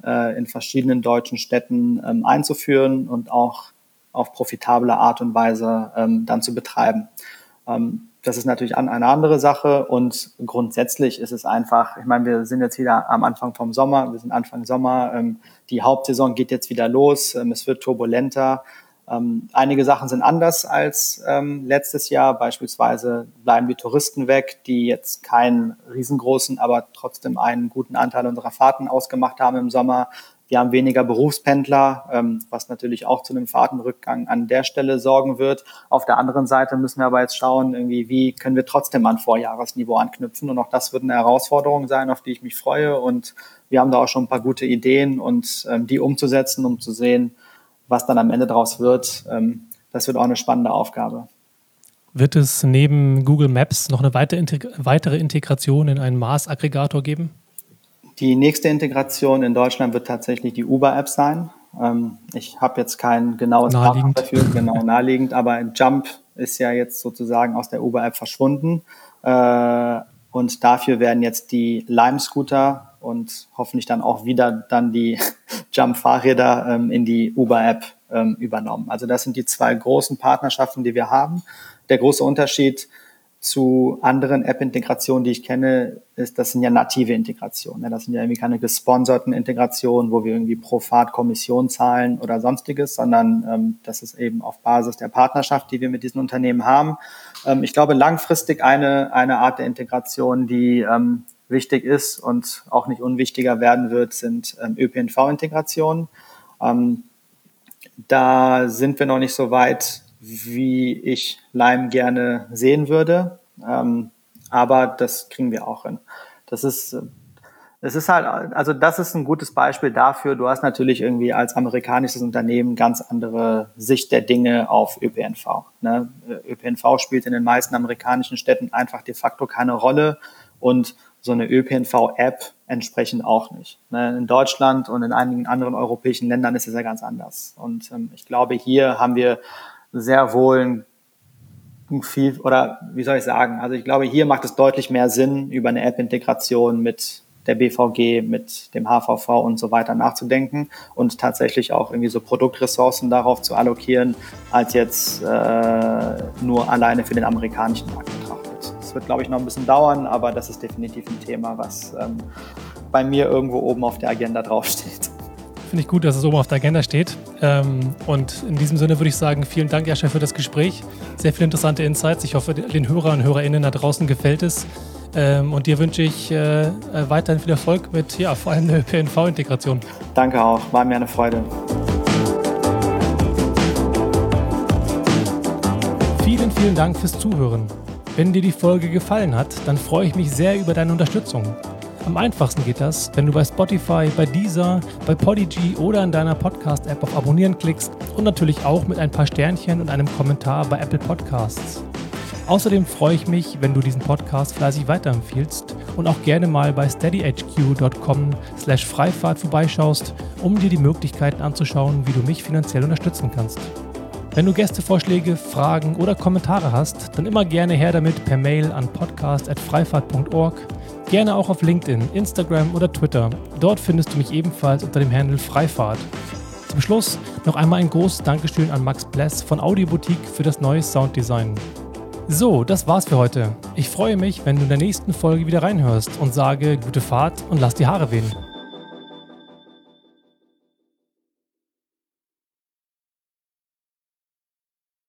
äh, in verschiedenen deutschen Städten ähm, einzuführen und auch auf profitable Art und Weise ähm, dann zu betreiben. Ähm, das ist natürlich an, eine andere Sache und grundsätzlich ist es einfach, ich meine, wir sind jetzt wieder am Anfang vom Sommer, wir sind Anfang Sommer, ähm, die Hauptsaison geht jetzt wieder los, ähm, es wird turbulenter. Ähm, einige Sachen sind anders als ähm, letztes Jahr. Beispielsweise bleiben die Touristen weg, die jetzt keinen riesengroßen, aber trotzdem einen guten Anteil unserer Fahrten ausgemacht haben im Sommer. Wir haben weniger Berufspendler, ähm, was natürlich auch zu einem Fahrtenrückgang an der Stelle sorgen wird. Auf der anderen Seite müssen wir aber jetzt schauen, irgendwie, wie können wir trotzdem an Vorjahresniveau anknüpfen. Und auch das wird eine Herausforderung sein, auf die ich mich freue. Und wir haben da auch schon ein paar gute Ideen und ähm, die umzusetzen, um zu sehen, was dann am Ende daraus wird, ähm, das wird auch eine spannende Aufgabe. Wird es neben Google Maps noch eine weitere, Integ- weitere Integration in einen Maßaggregator geben? Die nächste Integration in Deutschland wird tatsächlich die Uber-App sein. Ähm, ich habe jetzt kein genaues Datum dafür, genau naheliegend, aber Jump ist ja jetzt sozusagen aus der Uber-App verschwunden. Äh, und dafür werden jetzt die Lime-Scooter und hoffentlich dann auch wieder dann die Jump-Fahrräder ähm, in die Uber-App ähm, übernommen. Also das sind die zwei großen Partnerschaften, die wir haben. Der große Unterschied zu anderen App-Integrationen, die ich kenne, ist, das sind ja native Integrationen. Das sind ja irgendwie keine gesponserten Integrationen, wo wir irgendwie pro Fahrt Kommission zahlen oder sonstiges, sondern ähm, das ist eben auf Basis der Partnerschaft, die wir mit diesen Unternehmen haben. Ähm, ich glaube, langfristig eine, eine Art der Integration, die ähm, wichtig ist und auch nicht unwichtiger werden wird, sind ähm, Ö P N V-Integrationen. Ähm, da sind wir noch nicht so weit, wie ich Lime gerne sehen würde. Ähm, aber das kriegen wir auch hin. Das ist, es ist halt, also das ist ein gutes Beispiel dafür. Du hast natürlich irgendwie als amerikanisches Unternehmen ganz andere Sicht der Dinge auf Ö P N V. Ne? Ö P N V spielt in den meisten amerikanischen Städten einfach de facto keine Rolle und so eine Ö P N V-App entsprechend auch nicht. Ne? In Deutschland und in einigen anderen europäischen Ländern ist es ja ganz anders. Und ähm, ich glaube, hier haben wir sehr wohl viel, oder wie soll ich sagen, also ich glaube, hier macht es deutlich mehr Sinn, über eine App-Integration mit der B V G, mit dem H V V und so weiter nachzudenken und tatsächlich auch irgendwie so Produktressourcen darauf zu allokieren, als jetzt äh, nur alleine für den amerikanischen Markt betrachtet. Das wird, glaube ich, noch ein bisschen dauern, aber das ist definitiv ein Thema, was ähm, bei mir irgendwo oben auf der Agenda draufsteht. Finde ich gut, dass es oben auf der Agenda steht. Ähm, und in diesem Sinne würde ich sagen, vielen Dank, Jascha, für das Gespräch. Sehr viele interessante Insights. Ich hoffe, den Hörern und HörerInnen da draußen gefällt es. Ähm, und dir wünsche ich äh, weiterhin viel Erfolg mit, ja, vor allem der Ö P N V-Integration. Danke auch, war mir eine Freude. Vielen, vielen Dank fürs Zuhören. Wenn dir die Folge gefallen hat, dann freue ich mich sehr über deine Unterstützung. Am einfachsten geht das, wenn du bei Spotify, bei Deezer, bei Podigy oder in deiner Podcast-App auf Abonnieren klickst und natürlich auch mit ein paar Sternchen und einem Kommentar bei Apple Podcasts. Außerdem freue ich mich, wenn du diesen Podcast fleißig weiterempfiehlst und auch gerne mal bei steadyhq dot com slash Freifahrt vorbeischaust, um dir die Möglichkeiten anzuschauen, wie du mich finanziell unterstützen kannst. Wenn du Gästevorschläge, Fragen oder Kommentare hast, dann immer gerne her damit per Mail an podcast at freifahrt punkt org. Gerne auch auf LinkedIn, Instagram oder Twitter. Dort findest du mich ebenfalls unter dem Handle Freifahrt. Zum Schluss noch einmal ein großes Dankeschön an Max Bless von Audioboutique für das neue Sounddesign. So, das war's für heute. Ich freue mich, wenn du in der nächsten Folge wieder reinhörst und sage gute Fahrt und lass die Haare wehen.